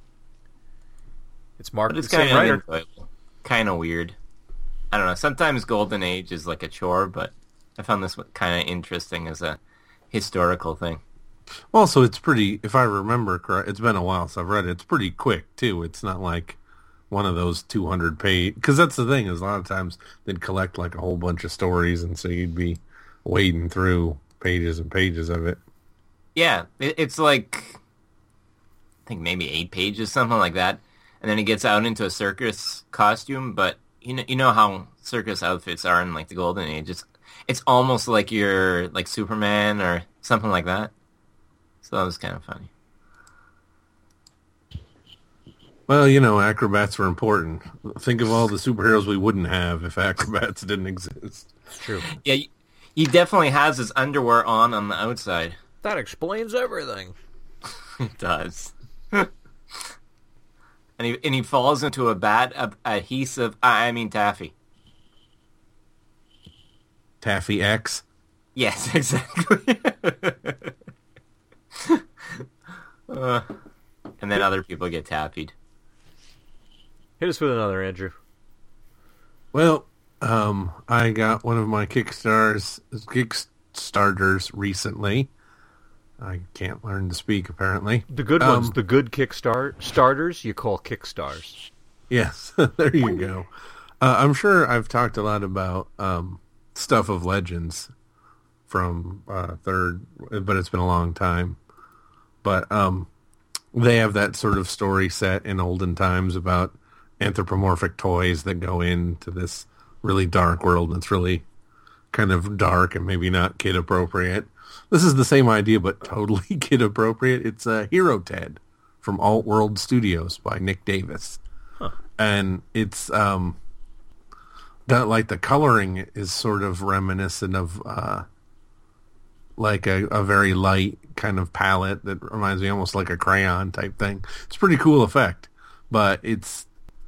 Speaker 4: It's marked the same writer.
Speaker 3: Kind of weird. I don't know. Sometimes Golden Age is like a chore, but I found this kind of interesting as a historical thing.
Speaker 5: Also, it's pretty, if I remember correct, it's been a while since I've read it. It's pretty quick, too. It's not like one of those 200-page... Because that's the thing, is a lot of times they'd collect like a whole bunch of stories, and so you'd be wading through pages and pages of it.
Speaker 3: Yeah, it's like, I think maybe 8 pages, something like that. And then it gets out into a circus costume, but you know how circus outfits are in like the Golden Age. It's almost like you're like Superman or something like that. So that was kind of funny.
Speaker 5: Well, acrobats were important. Think of all the superheroes we wouldn't have if acrobats didn't exist.
Speaker 4: It's true.
Speaker 3: Yeah, he definitely has his underwear on the outside.
Speaker 4: That explains everything.
Speaker 3: It does. And he falls into a vat of taffy.
Speaker 5: Taffy X?
Speaker 3: Yes, exactly. And then other people get taffied.
Speaker 4: Hit us with another, Andrew.
Speaker 5: Well, I got one of my Kickstarters recently. I can't learn to speak, apparently.
Speaker 4: The good ones, the good Kickstarters, you call Kickstars.
Speaker 5: Yes, there you go. I'm sure I've talked a lot about Stuff of Legends from Third, but it's been a long time. But they have that sort of story set in olden times about anthropomorphic toys that go into this really dark world. It's really kind of dark and maybe not kid appropriate. This is the same idea, but totally kid appropriate. It's Hero Ted from Alt World Studios by Nick Davis.
Speaker 4: Huh.
Speaker 5: And it's that, like, the coloring is sort of reminiscent of like a very light kind of palette that reminds me almost like a crayon type thing. It's a pretty cool effect, but it's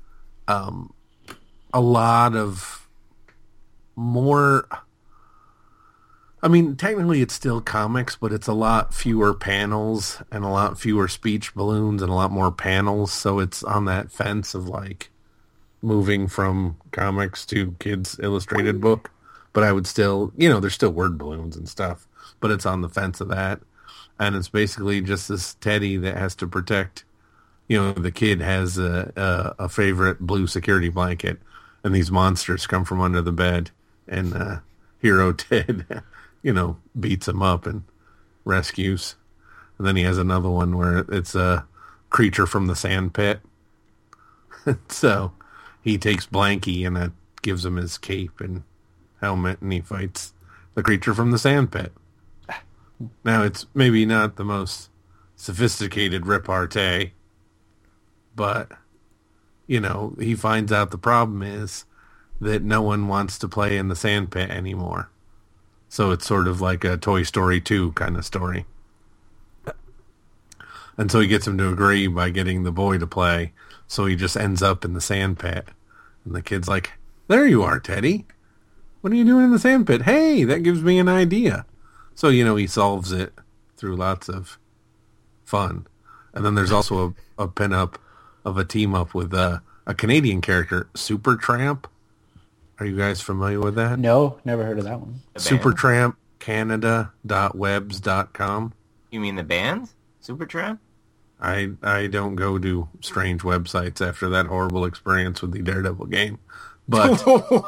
Speaker 5: a lot of more... I mean, technically it's still comics, but it's a lot fewer panels and a lot fewer speech balloons and a lot more panels, so it's on that fence of, like, moving from comics to kids' illustrated book. But I would still, there's still word balloons and stuff, but it's on the fence of that. And it's basically just this Teddy that has to protect, the kid has a favorite blue security blanket, and these monsters come from under the bed, and Hero Ted, beats him up and rescues. And then he has another one where it's a creature from the sand pit. So he takes Blanky, and that gives him his cape and helmet, and he fights the creature from the sand pit. Now, it's maybe not the most sophisticated repartee, but, he finds out the problem is that no one wants to play in the sand pit anymore. So it's sort of like a Toy Story 2 kind of story. And so he gets him to agree by getting the boy to play. So he just ends up in the sand pit. And the kid's like, there you are, Teddy. What are you doing in the sand pit? Hey, that gives me an idea. So, he solves it through lots of fun. And then there's also a pin-up of a team-up with a Canadian character, Supertramp. Are you guys familiar with that?
Speaker 2: No, never heard of that one.
Speaker 5: Supertramp, Canada.webs.com.
Speaker 3: You mean the band? Supertramp?
Speaker 5: I don't go to strange websites after that horrible experience with the Daredevil game. But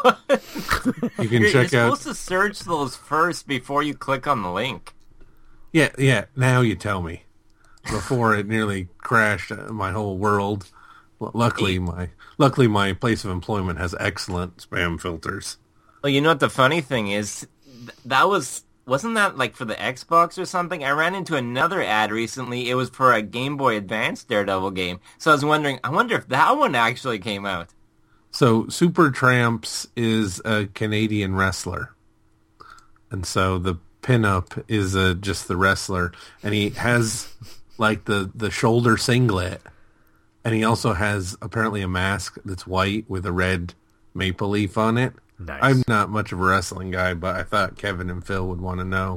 Speaker 5: you can check out...
Speaker 3: You're supposed to search those first before you click on the link.
Speaker 5: Yeah, now you tell me. Before it nearly crashed my whole world. Luckily, my place of employment has excellent spam filters.
Speaker 3: Well, you know what the funny thing is? Wasn't that like for the Xbox or something? I ran into another ad recently. It was for a Game Boy Advance Daredevil game. So I was wondering, I wonder if that one actually came out.
Speaker 5: So Supertramps is a Canadian wrestler. And so the pinup is just the wrestler. And he has like the shoulder singlet. And he also has apparently a mask that's white with a red maple leaf on it.
Speaker 4: Nice.
Speaker 5: I'm not much of a wrestling guy, but I thought Kevin and Phil would want to know.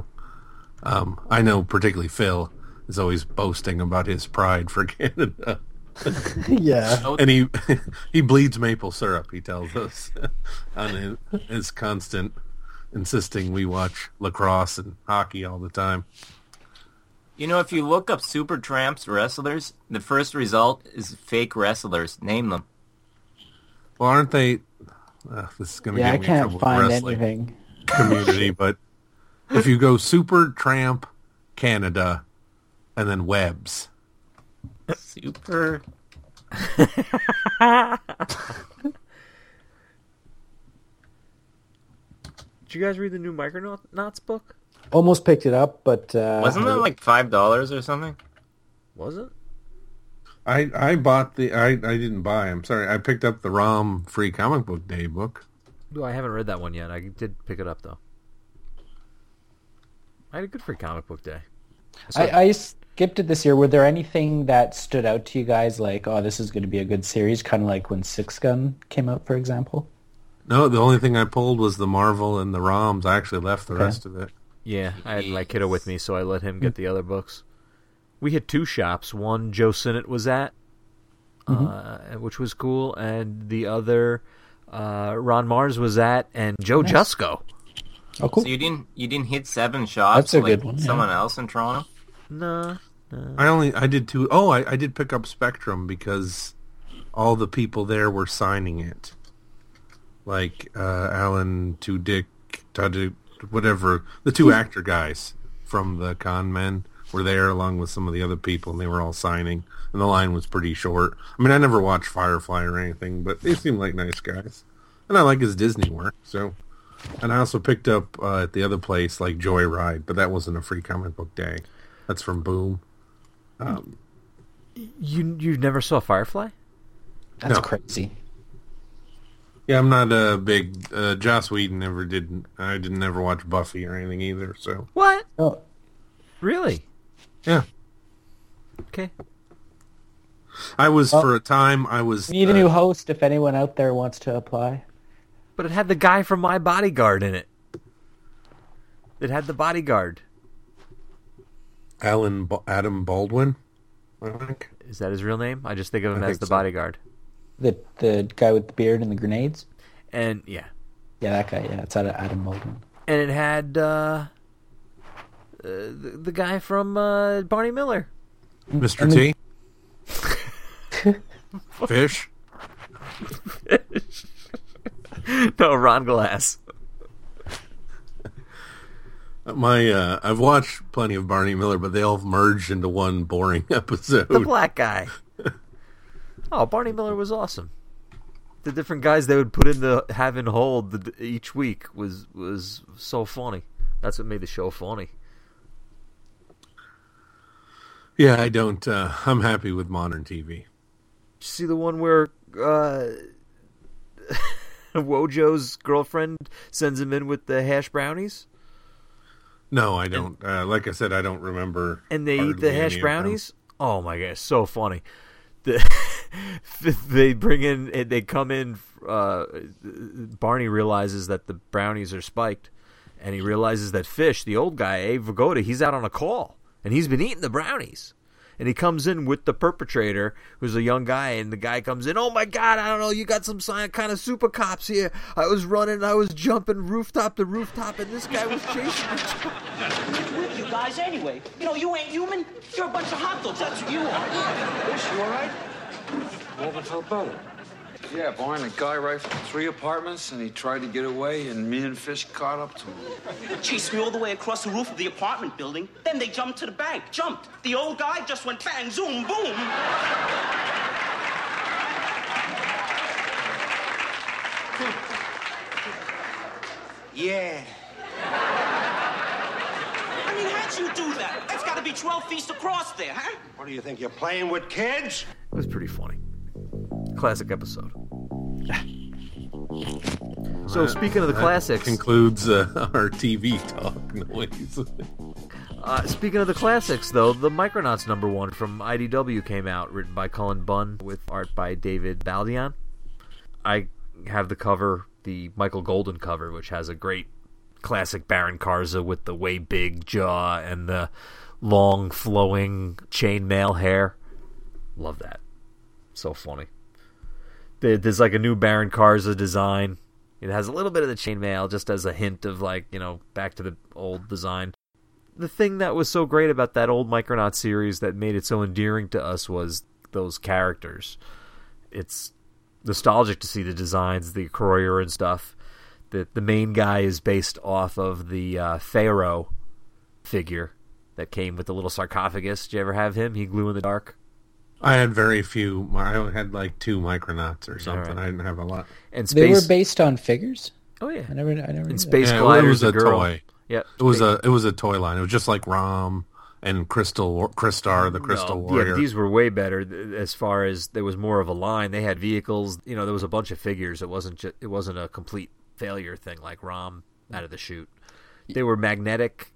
Speaker 5: I know particularly Phil is always boasting about his pride for Canada.
Speaker 2: Yeah.
Speaker 5: And he bleeds maple syrup, he tells us, on his constant insisting we watch lacrosse and hockey all the time.
Speaker 3: If you look up Supertramps wrestlers, the first result is fake wrestlers. Name them.
Speaker 5: Well, aren't they... this is going to get me in trouble with the wrestling community, but if you go Supertramp Canada and then Webs.
Speaker 3: Super...
Speaker 4: Did you guys read the new Micronauts book?
Speaker 2: Almost picked it up, but...
Speaker 3: Wasn't that like $5 or something?
Speaker 4: Was it?
Speaker 5: I bought I didn't buy, I'm sorry. I picked up the ROM Free Comic Book Day book.
Speaker 4: No, I haven't read that one yet. I did pick it up, though. I had a good Free Comic Book Day.
Speaker 2: I skipped it this year. Were there anything that stood out to you guys like, oh, this is going to be a good series, kind of like when Six Gun came out, for example?
Speaker 5: No, the only thing I pulled was the Marvel and the ROMs. I actually left the rest of it.
Speaker 4: Yeah, I had my kiddo with me, so I let him get the other books. We had two shops. One Joe Sinnott was at, which was cool, and the other Ron Mars was at, and Joe Jusko.
Speaker 2: Oh, cool.
Speaker 3: So you didn't hit 7 shops?
Speaker 2: That's a
Speaker 3: like
Speaker 2: good one.
Speaker 3: Someone else in Toronto?
Speaker 4: No.
Speaker 5: I did 2. Oh, I did pick up Spectrum because all the people there were signing it. Like Alan Tudyk, whatever, the 2 actor guys from the Con Men were there along with some of the other people, and they were all signing, and the line was pretty short. I mean, I never watched Firefly or anything, but they seem like nice guys, and I like his Disney work. So, and I also picked up at the other place like Joyride, but that wasn't a Free Comic Book Day. That's from Boom.
Speaker 4: You never saw Firefly?
Speaker 2: That's crazy.
Speaker 5: Yeah, I'm not a big Joss Whedon. I didn't ever watch Buffy or anything either. So
Speaker 4: What?
Speaker 2: Oh,
Speaker 4: Really?
Speaker 5: yeah,
Speaker 4: Okay.
Speaker 5: I was for a time. I was.
Speaker 2: we need a new host if anyone out there wants to apply.
Speaker 4: But it had the guy from My Bodyguard in it. It had the bodyguard.
Speaker 5: Adam Baldwin, I think.
Speaker 4: Is that his real name? I just think of him
Speaker 5: I
Speaker 4: as
Speaker 5: think
Speaker 4: the
Speaker 5: so.
Speaker 4: bodyguard.
Speaker 2: The guy with the beard and the grenades?
Speaker 4: And yeah.
Speaker 2: Yeah, that guy. Yeah, it's Adam Baldwin.
Speaker 4: And it had the guy from Barney Miller.
Speaker 5: Mr. T. Fish.
Speaker 4: No, Ron Glass.
Speaker 5: I've watched plenty of Barney Miller, but they all merged into one boring episode.
Speaker 4: The black guy. Oh, Barney Miller was awesome. The different guys they would put in the have and hold each week was so funny. That's what made the show funny.
Speaker 5: Yeah, I don't. I'm happy with modern TV.
Speaker 4: Did you see the one where Wojo's girlfriend sends him in with the hash brownies?
Speaker 5: No, I don't. Like I said, I don't remember.
Speaker 4: And they eat the hash brownies? Oh my gosh, so funny. They bring in, they come in, Barney realizes that the brownies are spiked, and he realizes that Fish, the old guy, Abe Vigoda, he's out on a call, and he's been eating the brownies. And he comes in with the perpetrator, who's a young guy, and the guy comes in, oh my God, I don't know, you got some kind of super cops here. I was running, I was jumping rooftop to rooftop, and this guy was chasing me.
Speaker 6: What's with you guys anyway? You know, you ain't human. You're a bunch of hot dogs, that's what you are.
Speaker 7: Fish, you all right? Never felt better. Yeah, Barney, the guy rifled 3 apartments, and he tried to get away, and me and Fish caught up to him.
Speaker 6: They chased me all the way across the roof of the apartment building. Then they jumped to the bank. Jumped. The old guy just went bang, zoom, boom. Yeah. I mean, how'd you do that? That's got to be 12 feet across there, huh?
Speaker 8: What do you think, you're playing with kids?
Speaker 4: It was pretty funny. Classic episode. So speaking of the classics,
Speaker 5: concludes our TV talk noise.
Speaker 4: Speaking of the classics, though, the Micronauts #1 from IDW came out, written by Cullen Bunn with art by David Baldeon. I have the cover, the Michael Golden cover, which has a great classic Baron Karza with the way big jaw and the long flowing chainmail hair. Love that. So funny. There's like a new Baron Karza design. It has a little bit of the chainmail, just as a hint of, like, you know, back to the old design. The thing that was so great about that old Micronaut series that made it so endearing to us was those characters. It's nostalgic to see the designs, the Croyer and stuff. The main guy is based off of the Pharaoh figure that came with the little sarcophagus. Did you ever have him? He glue in the dark.
Speaker 5: I had very few. I had like 2 Micronauts or something. Right. I didn't have a lot.
Speaker 4: And
Speaker 2: they were based on figures.
Speaker 4: Oh yeah,
Speaker 2: I never.
Speaker 4: And Space Gliders,
Speaker 5: it was a
Speaker 4: girl.
Speaker 5: toy.
Speaker 4: Yeah,
Speaker 5: it was a toy line. It was just like Rom and Crystar, the Crystal Warrior.
Speaker 4: Yeah, these were way better as far as there was more of a line. They had vehicles. You know, there was a bunch of figures. It wasn't a complete failure thing like Rom out of the chute. They were magnetic.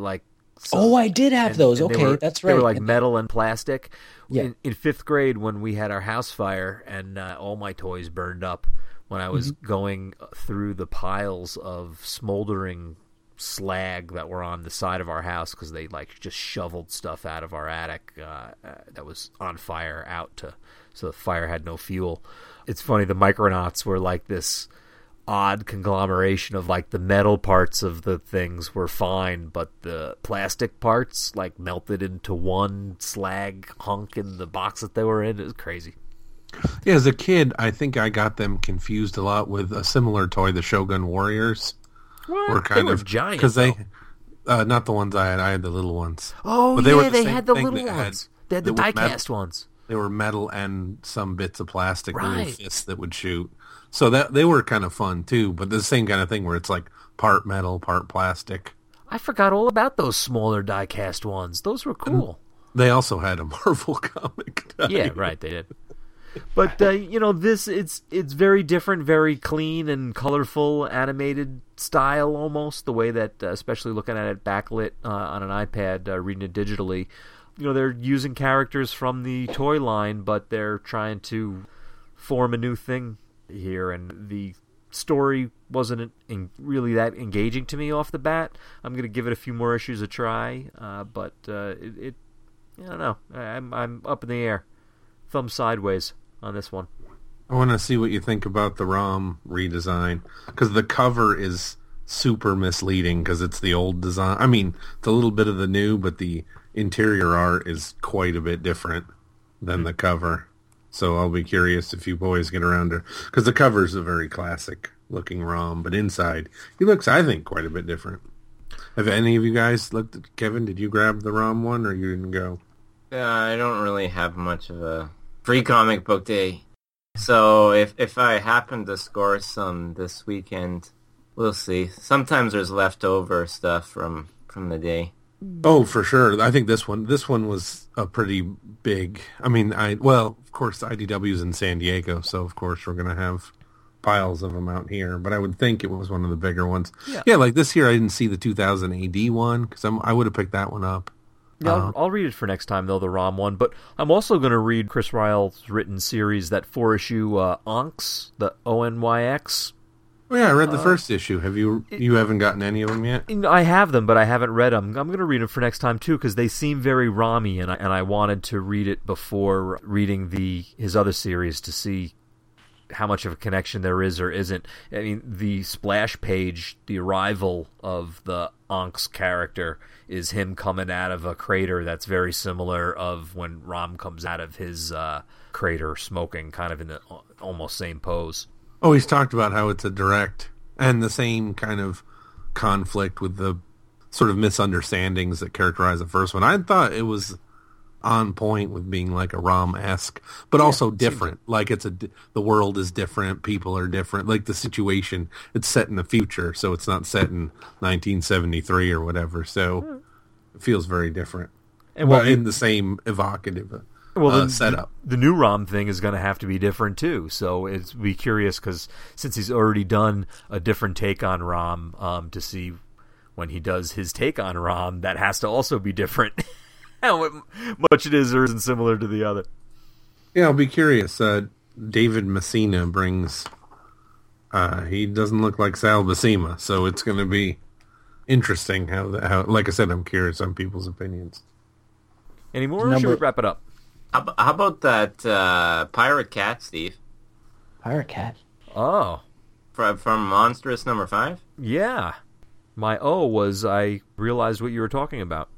Speaker 2: I did have those. Okay, that's right.
Speaker 4: They were like metal and plastic.
Speaker 2: Yeah.
Speaker 4: In 5th grade, when we had our house fire and all my toys burned up, when I was going through the piles of smoldering slag that were on the side of our house because they like just shoveled stuff out of our attic that was on fire so the fire had no fuel. It's funny, the Micronauts were like this odd conglomeration of, like, the metal parts of the things were fine, but the plastic parts like melted into one slag hunk in the box that they were in. It was crazy.
Speaker 5: Yeah, as a kid, I think I got them confused a lot with a similar toy, the Shogun Warriors.
Speaker 4: What? They were giant,
Speaker 5: because they not the ones I had. I had the little ones.
Speaker 4: Oh,
Speaker 5: but
Speaker 4: they had the little ones. They had the die-cast ones.
Speaker 5: They were metal and some bits of plastic,
Speaker 4: right.
Speaker 5: Little fists that would shoot. So that they were kind of fun too, but the same kind of thing where it's like part metal, part plastic.
Speaker 4: I forgot all about those smaller die-cast ones. Those were cool.
Speaker 5: And they also had a Marvel comic.
Speaker 4: Yeah, right, they did. But it's very different, very clean and colorful, animated style almost. The way that, especially looking at it backlit on an iPad, reading it digitally, they're using characters from the toy line, but they're trying to form a new thing here, and the story wasn't really that engaging to me off the bat. I'm going to give it a few more issues a try, but I don't know. I'm up in the air, thumb sideways on this one.
Speaker 5: I want to see what you think about the ROM redesign, because the cover is super misleading because it's the old design. I mean, it's a little bit of the new, but the interior art is quite a bit different than the cover. So I'll be curious if you boys get around to, because the cover is a very classic looking Rom, but inside he looks, I think, quite a bit different. Have any of you guys looked at Kevin? Did you grab the Rom one, or you didn't go?
Speaker 3: I don't really have much of a free comic book day, so if I happen to score some this weekend, we'll see. Sometimes there's leftover stuff from the day.
Speaker 5: Oh, for sure. I think this one was a pretty big. I mean, of course, IDW's in San Diego, so of course we're gonna have piles of them out here. But I would think it was one of the bigger ones. Yeah, like this year I didn't see the 2000 AD one because I would have picked that one up.
Speaker 4: Yeah, I'll read it for next time, though, the ROM one. But I'm also going to read Chris Ryall's written series, that 4-issue Onyx, the ONYX.
Speaker 5: Oh, yeah, I read the first issue. Have you haven't gotten any of them yet?
Speaker 4: I have them, but I haven't read them. I'm going to read them for next time, too, because they seem very ROM-y, and I wanted to read it before reading his other series to see how much of a connection there is or isn't. I mean, the splash page, the arrival of the Onyx character is him coming out of a crater that's very similar of when Rom comes out of his crater smoking, kind of in the almost same pose.
Speaker 5: Oh, he's talked about how it's a direct and the same kind of conflict with the sort of misunderstandings that characterize the first one. I thought it was on point with being like a Rom-esque, but also different. Like the world is different, people are different. Like the situation, it's set in the future, so it's not set in 1973 or whatever. So it feels very different, and in the same evocative setup.
Speaker 4: The new Rom thing is going to have to be different too. So it's be curious because since he's already done a different take on Rom, to see when he does his take on Rom, that has to also be different. How much it is or isn't similar to the other.
Speaker 5: Yeah, I'll be curious. David Messina brings... he doesn't look like Sal Buscema, so it's going to be interesting how... Like I said, I'm curious on people's opinions.
Speaker 4: Any more, or should we wrap it up?
Speaker 3: How about that Pirate Cat, Steve?
Speaker 2: Pirate Cat?
Speaker 4: Oh.
Speaker 3: From Monstrous number 5?
Speaker 4: Yeah. My was I realized what you were talking about.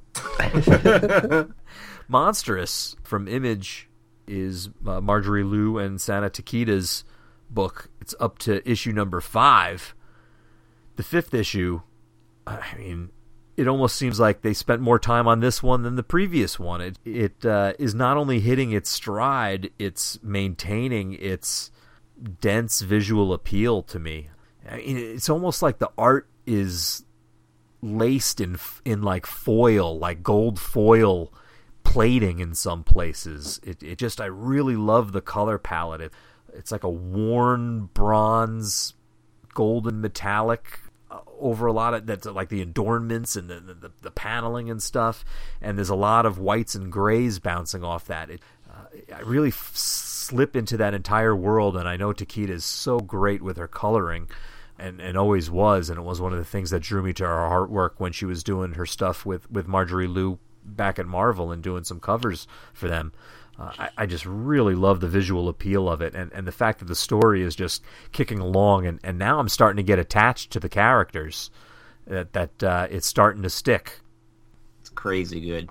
Speaker 4: Monstrous from Image is Marjorie Liu and Sana Takita's book. It's up to issue number 5. The 5th issue, I mean, it almost seems like they spent more time on this one than the previous one. It is not only hitting its stride, it's maintaining its dense visual appeal to me. I mean, it's almost like the art is laced in like foil, like gold foil plating in some places. It just, I really love the color palette. It's like a worn bronze, golden metallic over a lot of that's like the adornments and the paneling and stuff. And there's a lot of whites and grays bouncing off that. I really slip into that entire world, and I know Takita is so great with her coloring. And always was, and it was one of the things that drew me to her artwork when she was doing her stuff with Marjorie Liu back at Marvel and doing some covers for them. I just really love the visual appeal of it, and the fact that the story is just kicking along, and now I'm starting to get attached to the characters, that it's starting to stick.
Speaker 3: It's crazy good.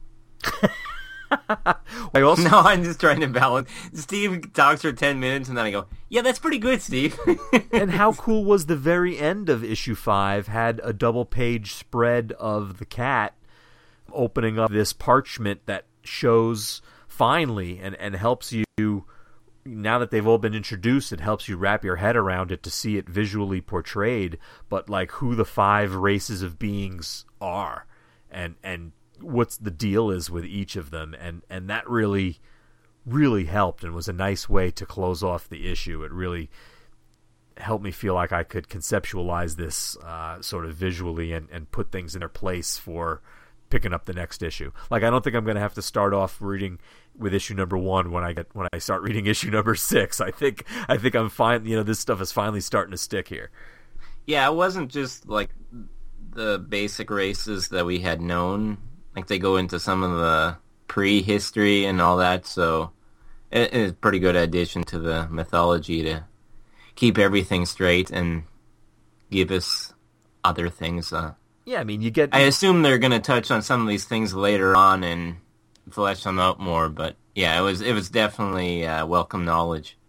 Speaker 4: I'm
Speaker 3: just trying to balance. Steve talks for 10 minutes, and then I go, yeah, that's pretty good, Steve.
Speaker 4: And how cool was the very end of issue 5 had a double-page spread of the cat opening up this parchment that shows finally and helps you, now that they've all been introduced, it helps you wrap your head around it to see it visually portrayed, but like who the 5 races of beings are, and what's the deal is with each of them, and that really helped and was a nice way to close off the issue. It really helped me feel like I could conceptualize this sort of visually and put things in their place for picking up the next issue. Like, I don't think I'm going to have to start off reading with issue number 1 when I start reading issue number 6. I think I'm fine. This stuff is finally starting to stick here.
Speaker 3: Yeah, it wasn't just like the basic races that we had known. Like, they go into some of the prehistory and all that, so it's a pretty good addition to the mythology to keep everything straight and give us other things.
Speaker 4: Yeah, I mean, you get...
Speaker 3: I assume they're going to touch on some of these things later on and flesh them out more, but yeah, it was definitely welcome knowledge.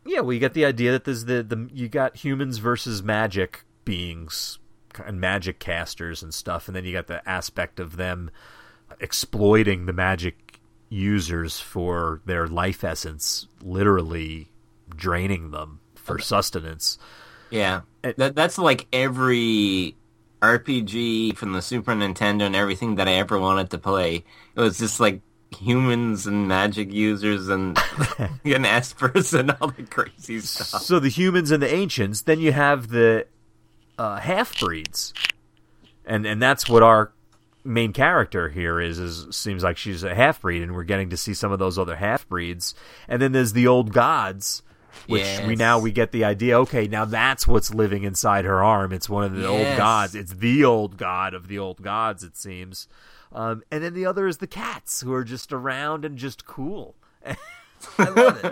Speaker 4: Yeah, well, you get the idea that there's you got humans versus magic beings and magic casters and stuff, and then you got the aspect of them exploiting the magic users for their life essence, literally draining them for sustenance.
Speaker 3: Yeah, that's like every RPG from the Super Nintendo and everything that I ever wanted to play. It was just like humans and magic users and an espers and all the crazy stuff.
Speaker 4: So the humans and the ancients, then you have the half-breeds. And that's what our main character here is seems like she's a half-breed, and we're getting to see some of those other half-breeds. And then there's the old gods, which we get the idea, okay, now that's what's living inside her arm. It's one of the old gods. It's the old god of the old gods, it seems. And then the other is the cats, who are just around and just cool. I love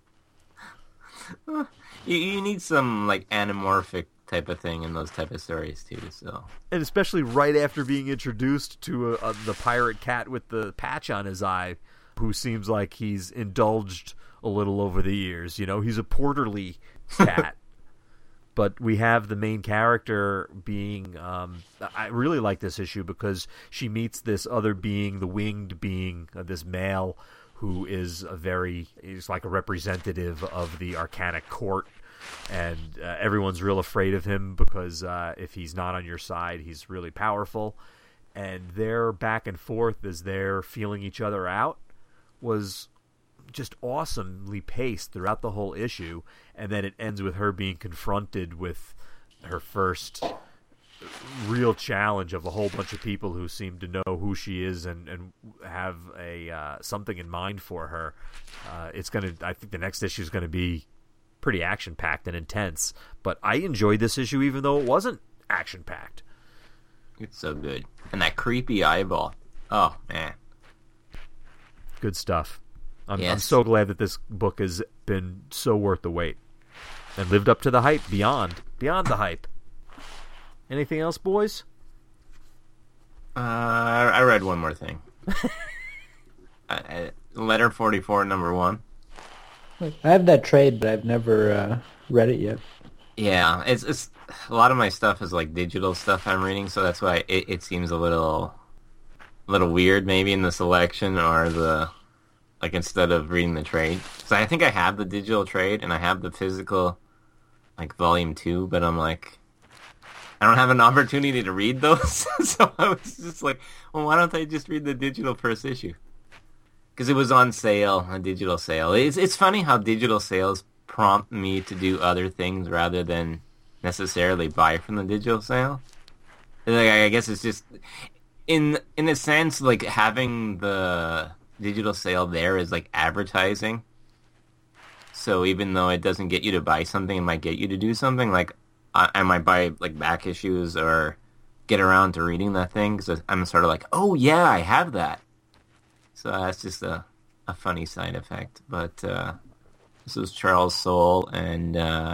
Speaker 3: it. You need some like anamorphic type of thing in those type of stories too. So,
Speaker 4: and especially right after being introduced to the pirate cat with the patch on his eye, who seems like he's indulged a little over the years. You know, he's a porterly cat. But we have the main character being... I really like this issue because she meets this other being, the winged being, this male, who is he's like a representative of the Arcanic Court. And everyone's real afraid of him because if he's not on your side, he's really powerful. And their back and forth as they're feeling each other out was just awesomely paced throughout the whole issue, and then it ends with her being confronted with her first real challenge of a whole bunch of people who seem to know who she is and have something in mind for her. I think the next issue is gonna be pretty action packed and intense, but I enjoyed this issue even though it wasn't action packed.
Speaker 3: It's so good, and that creepy eyeball. Oh man,
Speaker 4: good stuff. I'm so glad that this book has been so worth the wait and lived up to the hype, beyond the hype. Anything else, boys?
Speaker 3: I read one more thing. Letter 44, number 1.
Speaker 2: I have that trade, but I've never read it yet.
Speaker 3: Yeah, it's a lot of my stuff is like digital stuff I'm reading, so that's why it seems a little weird maybe in the selection or the... Like, instead of reading the trade. So I think I have the digital trade, and I have the physical, like, volume 2, but I'm like, I don't have an opportunity to read those. So I was just like, well, why don't I just read the digital first issue? Because it was on sale, a digital sale. It's funny how digital sales prompt me to do other things rather than necessarily buy from the digital sale. Like, I guess it's just, in a sense, like, having the digital sale there is like advertising. So even though it doesn't get you to buy something, it might get you to do something. Like I might buy like back issues or get around to reading that thing because I'm sort of like, oh yeah, I have that. So that's just a funny side effect. But this was Charles Soule and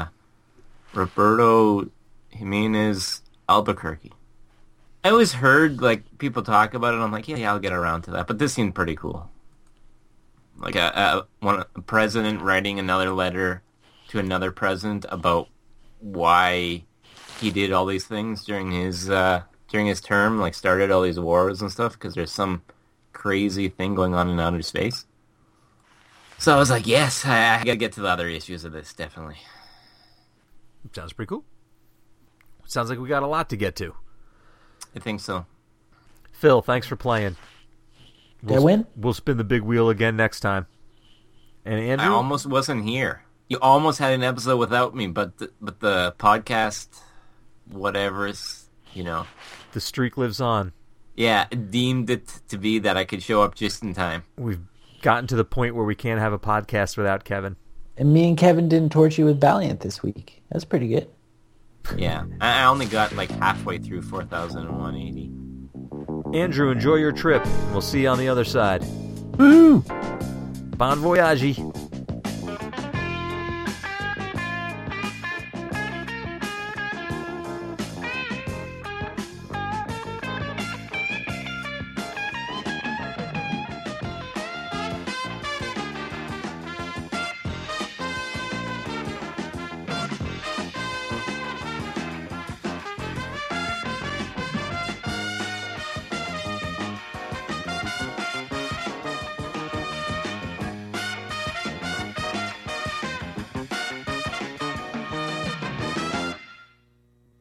Speaker 3: Roberto Jimenez Albuquerque. I always heard like people talk about it. I'm like, yeah, I'll get around to that. But this seemed pretty cool. Like a president writing another letter to another president about why he did all these things during his term, like started all these wars and stuff, because there's some crazy thing going on in outer space. So I was like, yes, I gotta get to the other issues of this, definitely.
Speaker 4: Sounds pretty cool. Sounds like we got a lot to get to.
Speaker 3: I think so.
Speaker 4: Phil, thanks for playing.
Speaker 2: Did I win?
Speaker 4: We'll spin the big wheel again next time. And Andrew,
Speaker 3: I almost wasn't here. You almost had an episode without me, but the podcast, whatever's,
Speaker 4: the streak lives on.
Speaker 3: Yeah, deemed it to be that I could show up just in time.
Speaker 4: We've gotten to the point where we can't have a podcast without Kevin.
Speaker 2: And me and Kevin didn't torture you with Valiant this week. That's pretty good.
Speaker 3: Yeah, I only got like halfway through 4,180.
Speaker 4: Andrew, enjoy your trip. We'll see you on the other side.
Speaker 5: Woo!
Speaker 4: Bon voyage.